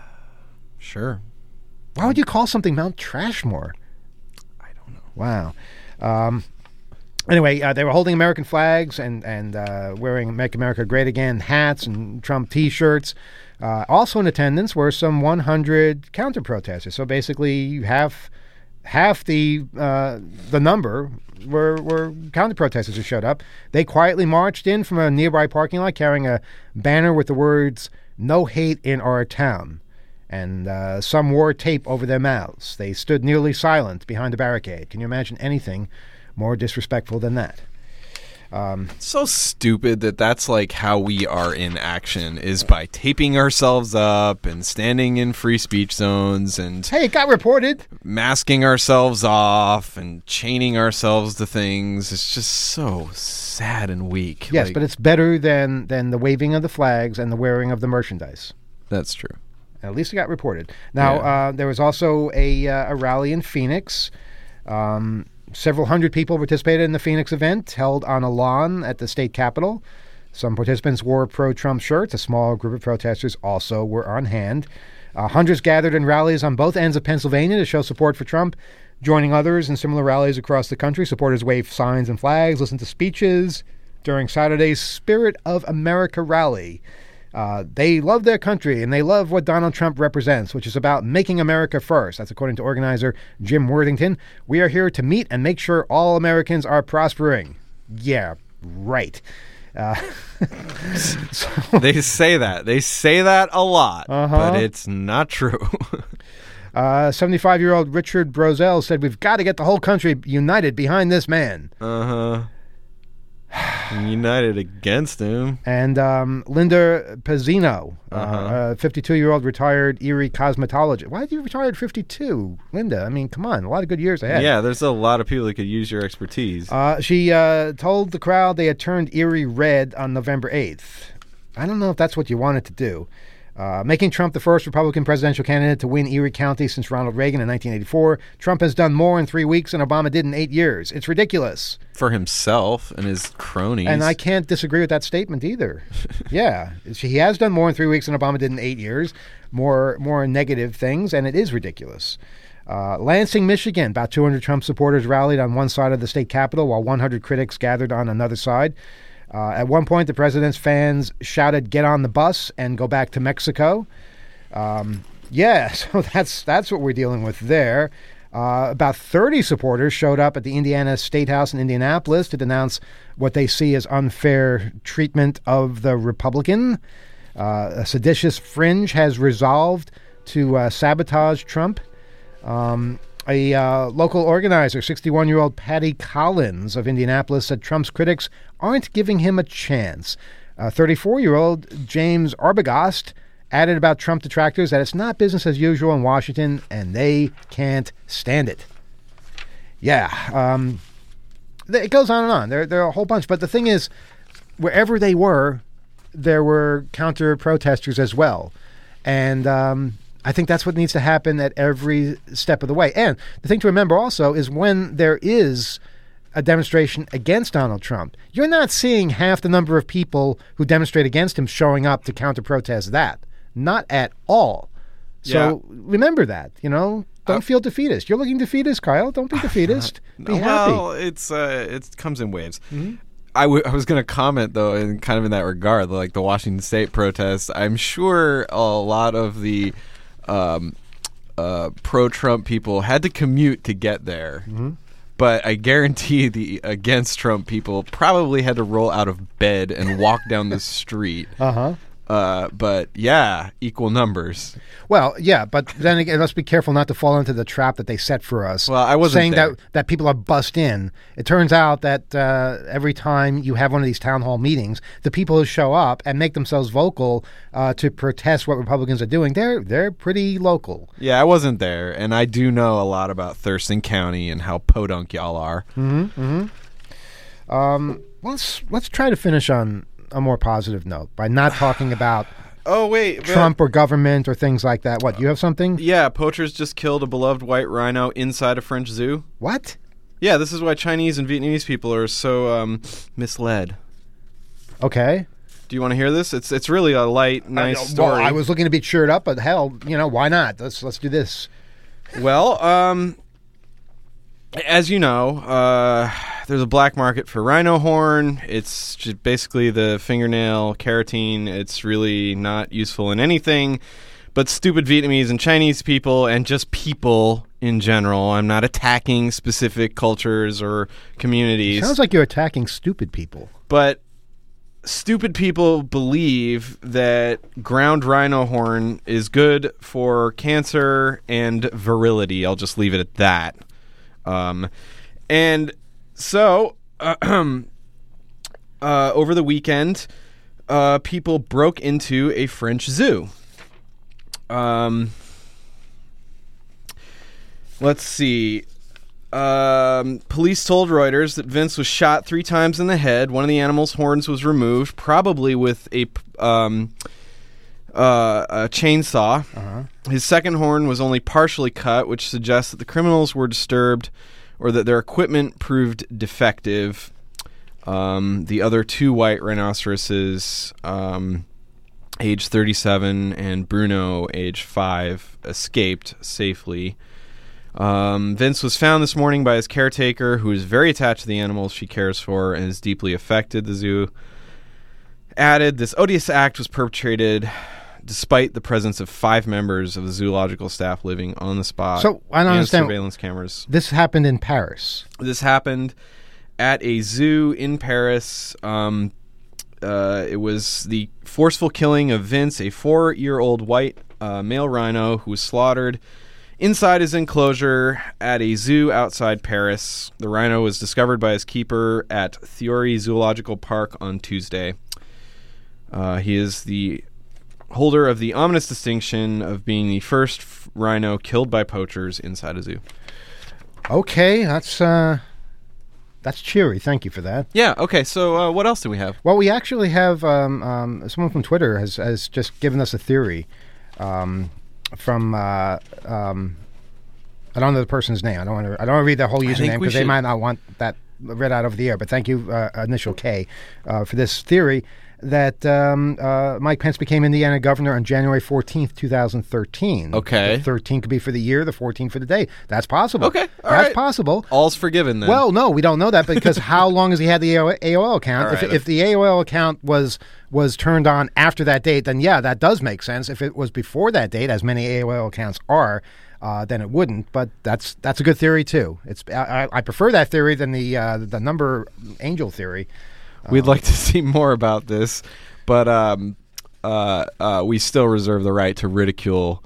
Sure. Why would you call something Mount Trashmore? I don't know. Wow. Anyway, they were holding American flags and wearing Make America Great Again hats and Trump T-shirts. Also in attendance were some 100 counter-protesters. So basically, half the number were counter-protesters who showed up. They quietly marched in from a nearby parking lot carrying a banner with the words, "No hate in our town." And some wore tape over their mouths. They stood nearly silent behind a barricade. Can you imagine anything more disrespectful than that? So stupid that's like how we are in action, is by taping ourselves up and standing in free speech zones and hey, it got reported, masking ourselves off and chaining ourselves to things. It's just so sad and weak. Yes, but it's better than the waving of the flags and the wearing of the merchandise. That's true. At least it got reported. Now, there was also a rally in Phoenix. Several hundred people participated in the Phoenix event held on a lawn at the state capitol. Some participants wore pro-Trump shirts. A small group of protesters also were on hand. Hundreds gathered in rallies on both ends of Pennsylvania to show support for Trump, joining others in similar rallies across the country. Supporters waved signs and flags, listened to speeches during Saturday's Spirit of America rally. They love their country, and they love what Donald Trump represents, which is about making America first. That's according to organizer Jim Worthington. "We are here to meet and make sure all Americans are prospering." Yeah, right. They say that. They say that a lot, but it's not true. 75-year-old Richard Brozell said, "We've got to get the whole country united behind this man." United against him. And Linda Pezzino, a 52-year-old retired Erie cosmetologist. Why did you retire at 52, Linda? I mean, come on, a lot of good years ahead. Yeah, there's a lot of people that could use your expertise. She told the crowd they had turned Erie red on November 8th. I don't know if that's what you wanted to do. Making Trump the first Republican presidential candidate to win Erie County since Ronald Reagan in 1984. Trump has done more in 3 weeks than Obama did in 8 years. It's ridiculous. For himself and his cronies. And I can't disagree with that statement either. Yeah, he has done more in 3 weeks than Obama did in 8 years. More negative things, and it is ridiculous. Lansing, Michigan, about 200 Trump supporters rallied on one side of the state capitol while 100 critics gathered on another side. At one point, the president's fans shouted, "Get on the bus and go back to Mexico." So that's what we're dealing with there. About 30 supporters showed up at the Indiana State House in Indianapolis to denounce what they see as unfair treatment of the Republican. A seditious fringe has resolved to sabotage Trump. A local organizer, 61-year-old Patty Collins of Indianapolis, said Trump's critics aren't giving him a chance. 34-year-old James Arbogast added about Trump detractors that it's not business as usual in Washington, and they can't stand it. Yeah, it goes on and on. There are a whole bunch. But the thing is, wherever they were, there were counter-protesters as well. And I think that's what needs to happen at every step of the way. And the thing to remember also is when there is a demonstration against Donald Trump, you're not seeing half the number of people who demonstrate against him showing up to counter-protest that. Not at all. So remember that, Don't feel defeatist. You're looking defeatist, Kyle. Don't be defeatist. Be happy. Well, it comes in waves. Mm-hmm. I was going to comment, though, in that regard, like the Washington State protests. I'm sure a lot of the pro-Trump people had to commute to get there. Mm-hmm. But I guarantee the against Trump people probably had to roll out of bed and walk down the street. Uh-huh. But yeah, equal numbers. Well, yeah, but then again, let's be careful not to fall into the trap that they set for us. Well, I wasn't saying there. that people are bussed in. It turns out that every time you have one of these town hall meetings, the people who show up and make themselves vocal to protest what Republicans are doing, they're pretty local. Yeah, I wasn't there, and I do know a lot about Thurston County and how podunk y'all are. Mm-hmm. Mm-hmm. Let's try to finish on a more positive note by not talking about Trump or government or things like that. What, you have something? Yeah, poachers just killed a beloved white rhino inside a French zoo. What? Yeah, this is why Chinese and Vietnamese people are so misled. Okay. Do you want to hear this? It's really a light, nice story. Well, I was looking to be cheered up, but hell, why not? Let's do this. Well, as you know, there's a black market for rhino horn. It's just basically the fingernail keratin. It's really not useful in anything but stupid Vietnamese and Chinese people and just people in general. I'm not attacking specific cultures or communities. Sounds like you're attacking stupid people. But stupid people believe that ground rhino horn is good for cancer and virility. I'll just leave it at that. And so, over the weekend, people broke into a French zoo. Let's see. Police told Reuters that Vince was shot 3 times in the head. One of the animal's horns was removed, probably with a chainsaw. Uh-huh. His second horn was only partially cut, which suggests that the criminals were disturbed or that their equipment proved defective. The other 2 white rhinoceroses, age 37 and Bruno, age 5, escaped safely. Vince was found this morning by his caretaker, who is very attached to the animals she cares for and is deeply affected. The zoo added, this odious act was perpetrated despite the presence of 5 members of the zoological staff living on the spot. So I don't understand. Surveillance cameras. This happened in Paris. This happened at a zoo in Paris. It was the forceful killing of Vince, a 4-year-old white male rhino who was slaughtered inside his enclosure at a zoo outside Paris. The rhino was discovered by his keeper at Thiori Zoological Park on Tuesday. He is the holder of the ominous distinction of being the first rhino killed by poachers inside a zoo. Okay, that's cheery. Thank you for that. Yeah. Okay. So, what else do we have? Well, we actually have someone from Twitter has just given us a theory. From I don't know the person's name. I don't want to read the whole username because they might not want that read out over the air. But thank you, initial K, for this theory that Mike Pence became Indiana governor on January 14th, 2013. Okay. The 13 could be for the year, the 14 for the day. That's possible. Okay. That's possible. All's forgiven then. Well, no, we don't know that because how long has he had the AOL account? Right. If the AOL account was turned on after that date, then yeah, that does make sense. If it was before that date, as many AOL accounts are, then it wouldn't. But that's a good theory too. I prefer that theory than the number angel theory. We'd like to see more about this, but we still reserve the right to ridicule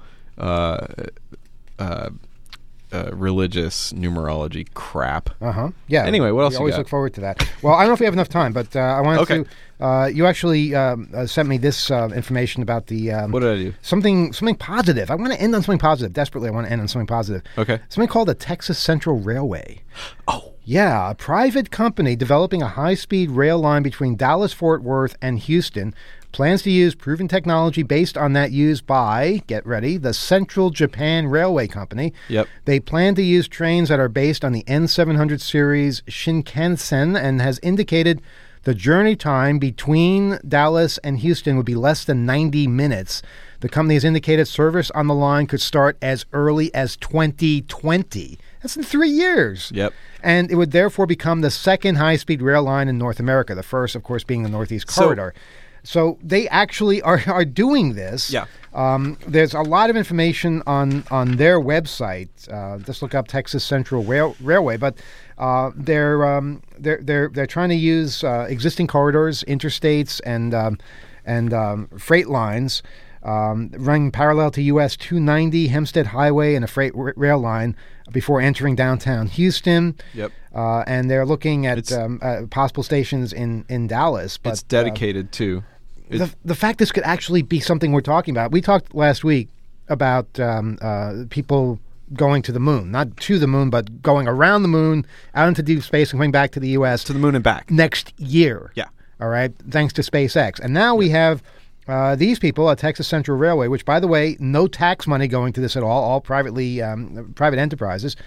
religious numerology crap. Yeah. Anyway, what else we you always got? look forward to that. Well, I don't know if we have enough time, but I wanted to. You actually sent me this information about the. What did I do? Something positive. I want to end on something positive. Desperately, I want to end on something positive. Okay. Something called the Texas Central Railway. Oh. Yeah, a private company developing a high-speed rail line between Dallas-Fort Worth and Houston plans to use proven technology based on that used by, get ready, the Central Japan Railway Company. Yep. They plan to use trains that are based on the N700 series Shinkansen and has indicated the journey time between Dallas and Houston would be less than 90 minutes. The company has indicated service on the line could start as early as 2020. That's in 3 years. Yep. And it would therefore become the second high-speed rail line in North America, the first, of course, being the Northeast Corridor. So they actually are doing this. Yeah. There's a lot of information on their website. Just look up Texas Central Railway, but they're trying to use existing corridors, interstates, and freight lines running parallel to US 290, Hempstead Highway, and a freight rail line before entering downtown Houston. Yep. And they're looking at possible stations in Dallas. But it's dedicated too. The fact this could actually be something we're talking about. We talked last week about people going to the moon, not to the moon, but going around the moon, out into deep space, and coming back to the U.S. To the moon and back. Next year. Yeah. All right, thanks to SpaceX. And now we have these people at Texas Central Railway, which, by the way, no tax money going to this at all private enterprises,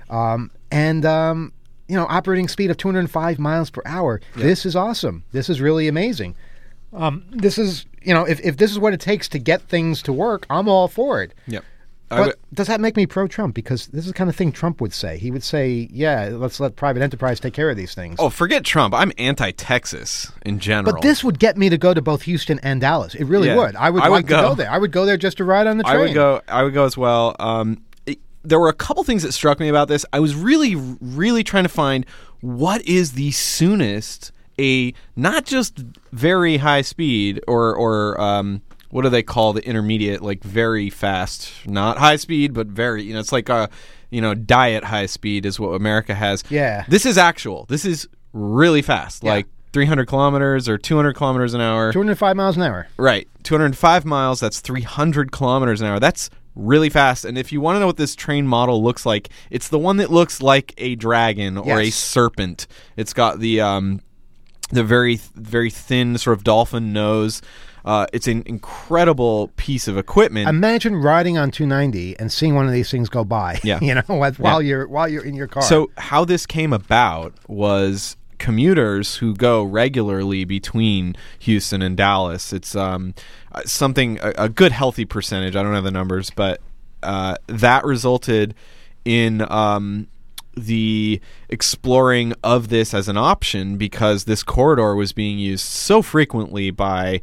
and operating speed of 205 miles per hour. Yep. This is awesome. This is really amazing. This is, if this is what it takes to get things to work, I'm all for it. Yep. But does that make me pro-Trump? Because this is the kind of thing Trump would say. He would say, yeah, let's let private enterprise take care of these things. Oh, forget Trump. I'm anti-Texas in general. But this would get me to go to both Houston and Dallas. It really would. I would like to go there. I would go there just to ride on the train. I would go as well. There were a couple things that struck me about this. I was really, really trying to find what is the soonest not just very high speed or what do they call the intermediate, like very fast, not high speed, but very, it's like diet high speed is what America has. Yeah. This is actual. This is really fast, like 300 kilometers or 200 kilometers an hour. 205 miles an hour. Right. 205 miles, that's 300 kilometers an hour. That's really fast. And if you want to know what this train model looks like, it's the one that looks like a dragon or a serpent. It's got the very, very thin sort of dolphin nose. It's an incredible piece of equipment. Imagine riding on 290 and seeing one of these things go by. Yeah. While you're in your car. So how this came about was commuters who go regularly between Houston and Dallas. It's a good healthy percentage. I don't have the numbers, but that resulted in the exploring of this as an option because this corridor was being used so frequently by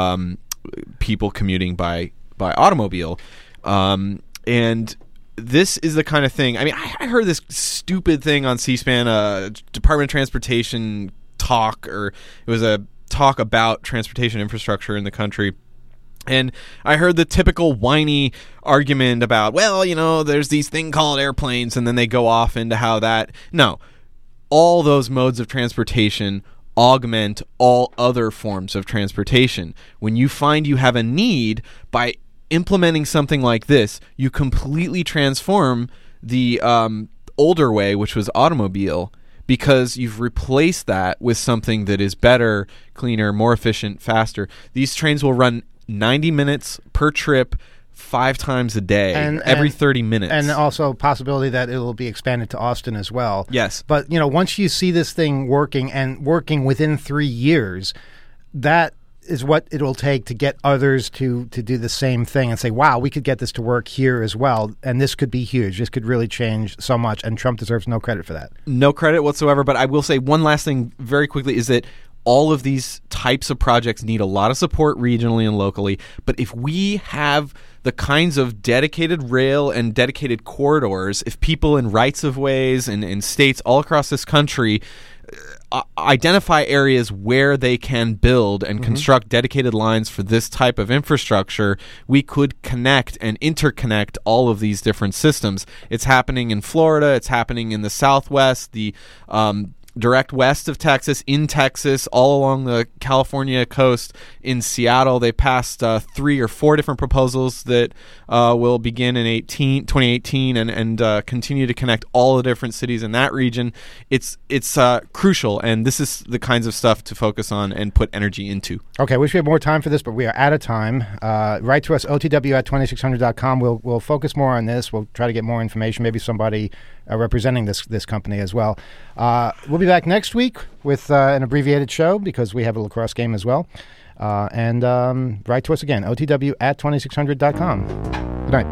people commuting by automobile. And this is the kind of thing, I heard this stupid thing on C-SPAN, Department of Transportation talk, or it was a talk about transportation infrastructure in the country. And I heard the typical whiny argument about, there's these thing called airplanes, and then they go off into how that... No. All those modes of transportation augment all other forms of transportation. When you find you have a need, by implementing something like this, you completely transform the older way, which was automobile, because you've replaced that with something that is better, cleaner, more efficient, faster. These trains will run 90 minutes per trip 5 times a day, every 30 minutes. And also possibility that it will be expanded to Austin as well. Yes. But, once you see this thing working within 3 years, that is what it will take to get others to do the same thing and say, wow, we could get this to work here as well. And this could be huge. This could really change so much. And Trump deserves no credit for that. No credit whatsoever. But I will say one last thing very quickly is that all of these types of projects need a lot of support regionally and locally. But if we have the kinds of dedicated rail and dedicated corridors, if people in rights-of-ways and in states all across this country identify areas where they can build and construct dedicated lines for this type of infrastructure, we could connect and interconnect all of these different systems. It's happening in Florida. It's happening in the Southwest. The direct west of Texas, in Texas, all along the California coast, in Seattle. They passed 3 or 4 different proposals that will begin in 2018 and continue to connect all the different cities in that region. It's crucial, and this is the kinds of stuff to focus on and put energy into. Okay, wish we had more time for this, but we are out of time. Write to us, otw@2600.com. We'll focus more on this. We'll try to get more information, maybe somebody representing this company as well. We'll be back next week with an abbreviated show because we have a lacrosse game as well. And write to us again, otw@2600.com. Good night.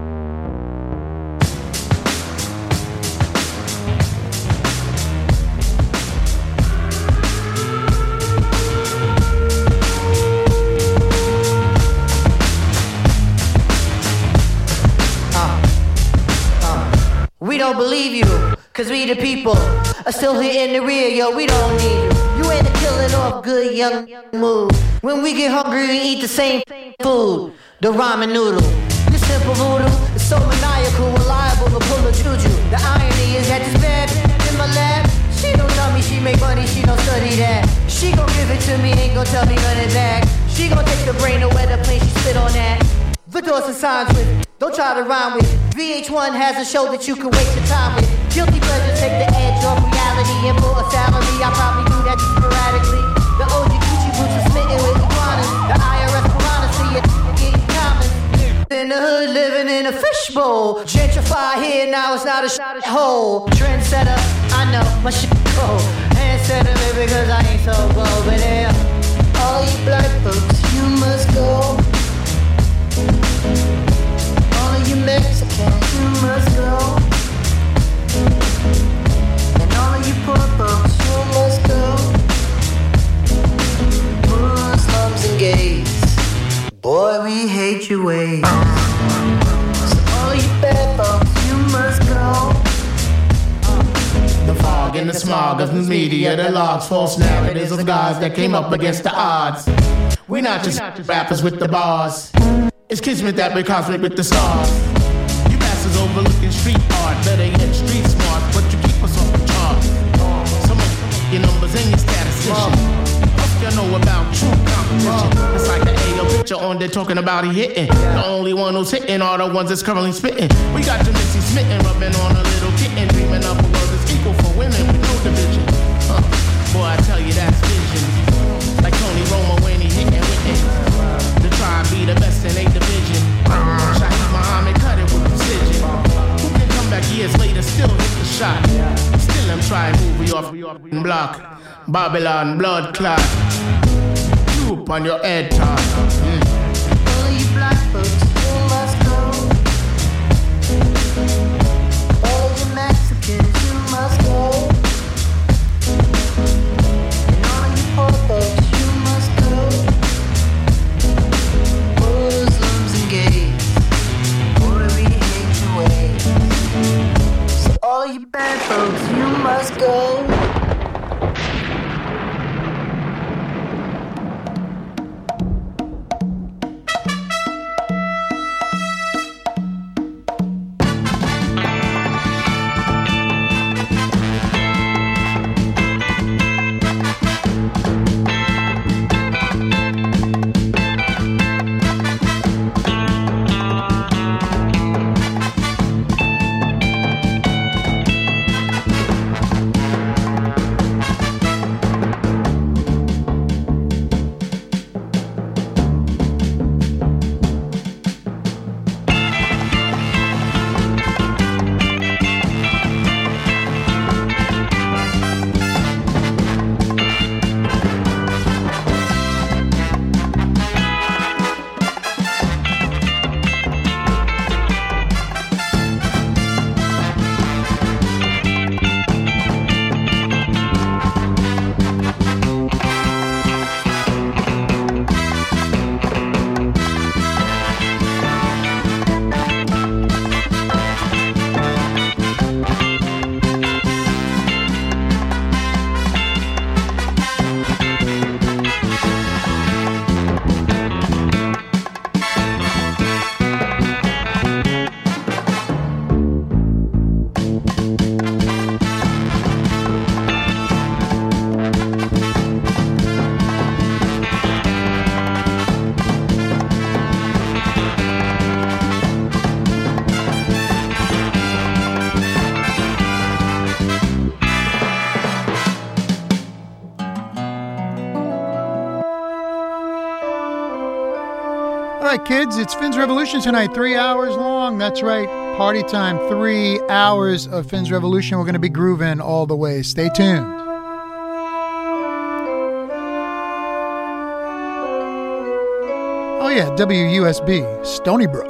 We don't believe you, cause we the people are still here in the rear, yo, we don't need you. You ain't a killing off good young mood. When we get hungry, we eat the same food, the ramen noodle. This simple voodoo is so maniacal, reliable to pull a juju. The irony is that this bad in my lab, she don't tell me she make money, she don't study that. She gon' give it to me, ain't gon' tell me none of that. She gon' take the brain to where the plane she spit on that. The doors and signs with, don't try to rhyme with. VH1 has a show that you can waste your time with. Guilty pleasure take the edge off reality, and for a salary, I probably do that sporadically. The OG Gucci boots are smitten with iguanas. The IRS piranha see it getting common. In the hood, living in a fishbowl. Gentrify here, now it's not a hole. Trendsetter, I know my shit cold. Handsetter, maybe because I ain't so bold. But yeah, all you black folks, you must go. All of you Mexicans, you must go. And all of you poor folks, you must go. Muslims and gays, boy, we hate your ways. So all of you bad folks, you must go. The fog and the smog of news media, the logs, false narratives of gods that came up against the odds. We're not just rappers with the bars. It's kismet that we're cosmic with the stars. You bastards overlooking street art, better yet street smart, but you keep us off the chart. Some of your numbers and your statistician. You know about true competition. It's like the AO picture on there talking about he hitting. The only one who's hitting are the ones that's currently spitting. We got your Missy smitten, rubbing on a little kitten, dreaming up a world that's equal for women with no division. Boy, I tell you that's vision. Like Tony Romo when he hitting with it. To try and be the best in a division. Shaheed Muhammad cut it with precision. Who can come back years later, still hit the shot? Still I'm trying to move you off the block. Babylon blood clot. Droop on your head top. All you black folks, you must go. All you Mexicans, you must go. And all you poor folks, you must go. Muslims and gays, boy, we hate your ways. So all you bad folks, you must go. right, kids, it's Finn's Revolution tonight, 3 hours long. That's right, party time, 3 hours of Finn's Revolution. We're going to be grooving all the way. Stay tuned. Oh yeah, WUSB, Stony Brook.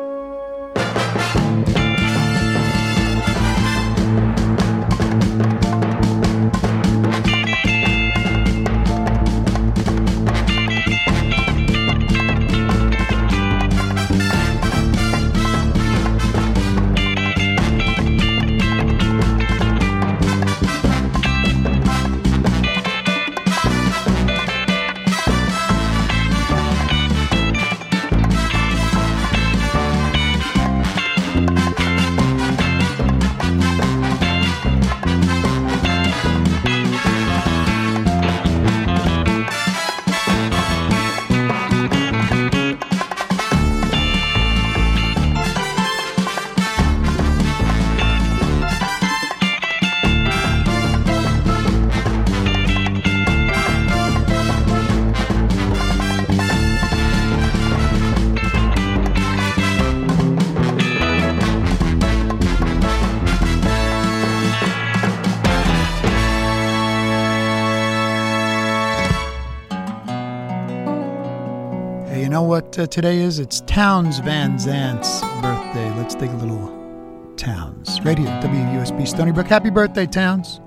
Today is? It's Townes Van Zant's birthday. Let's take a little Townes. Right here, WUSB Stony Brook. Happy birthday, Townes.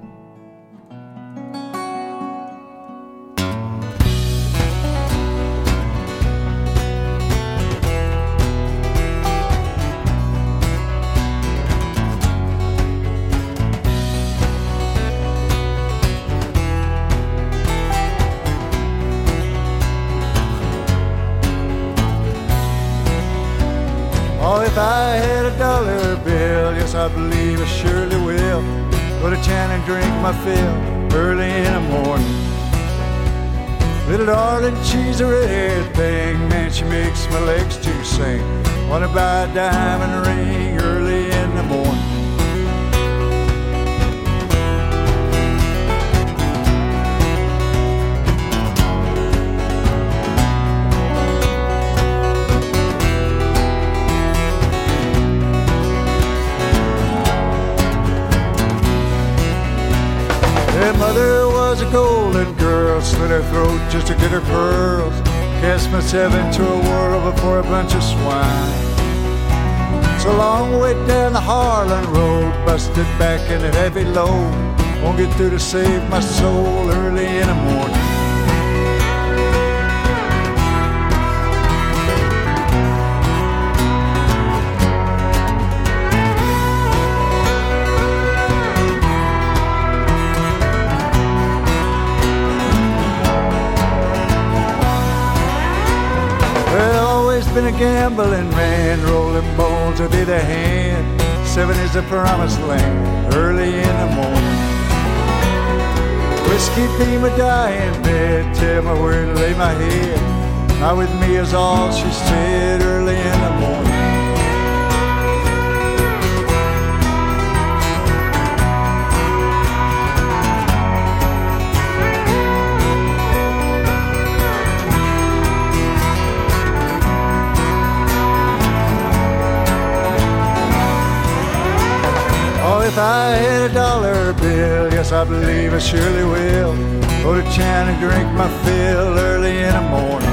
If I had a dollar bill, yes, I believe I surely will. Go to town and drink my fill early in the morning. Little darling, she's a red thing, man, she makes my legs to sing. Wanna buy a diamond ring early in the morning. Mother was a golden girl, slit her throat just to get her pearls. Cast myself into a whirl before a bunch of swine. So long way down the Harlan Road, busted back in a heavy load. Won't get through to save my soul early in the morning. Been a gambling man, rolling bones will be the hand. 7 is the promised land, early in the morning. Whiskey be my dying bed, tell me where to lay my head. Not with me is all she said, early in the morning. If I had a dollar bill, yes, I believe I surely will. Go to town and drink my fill early in the morning.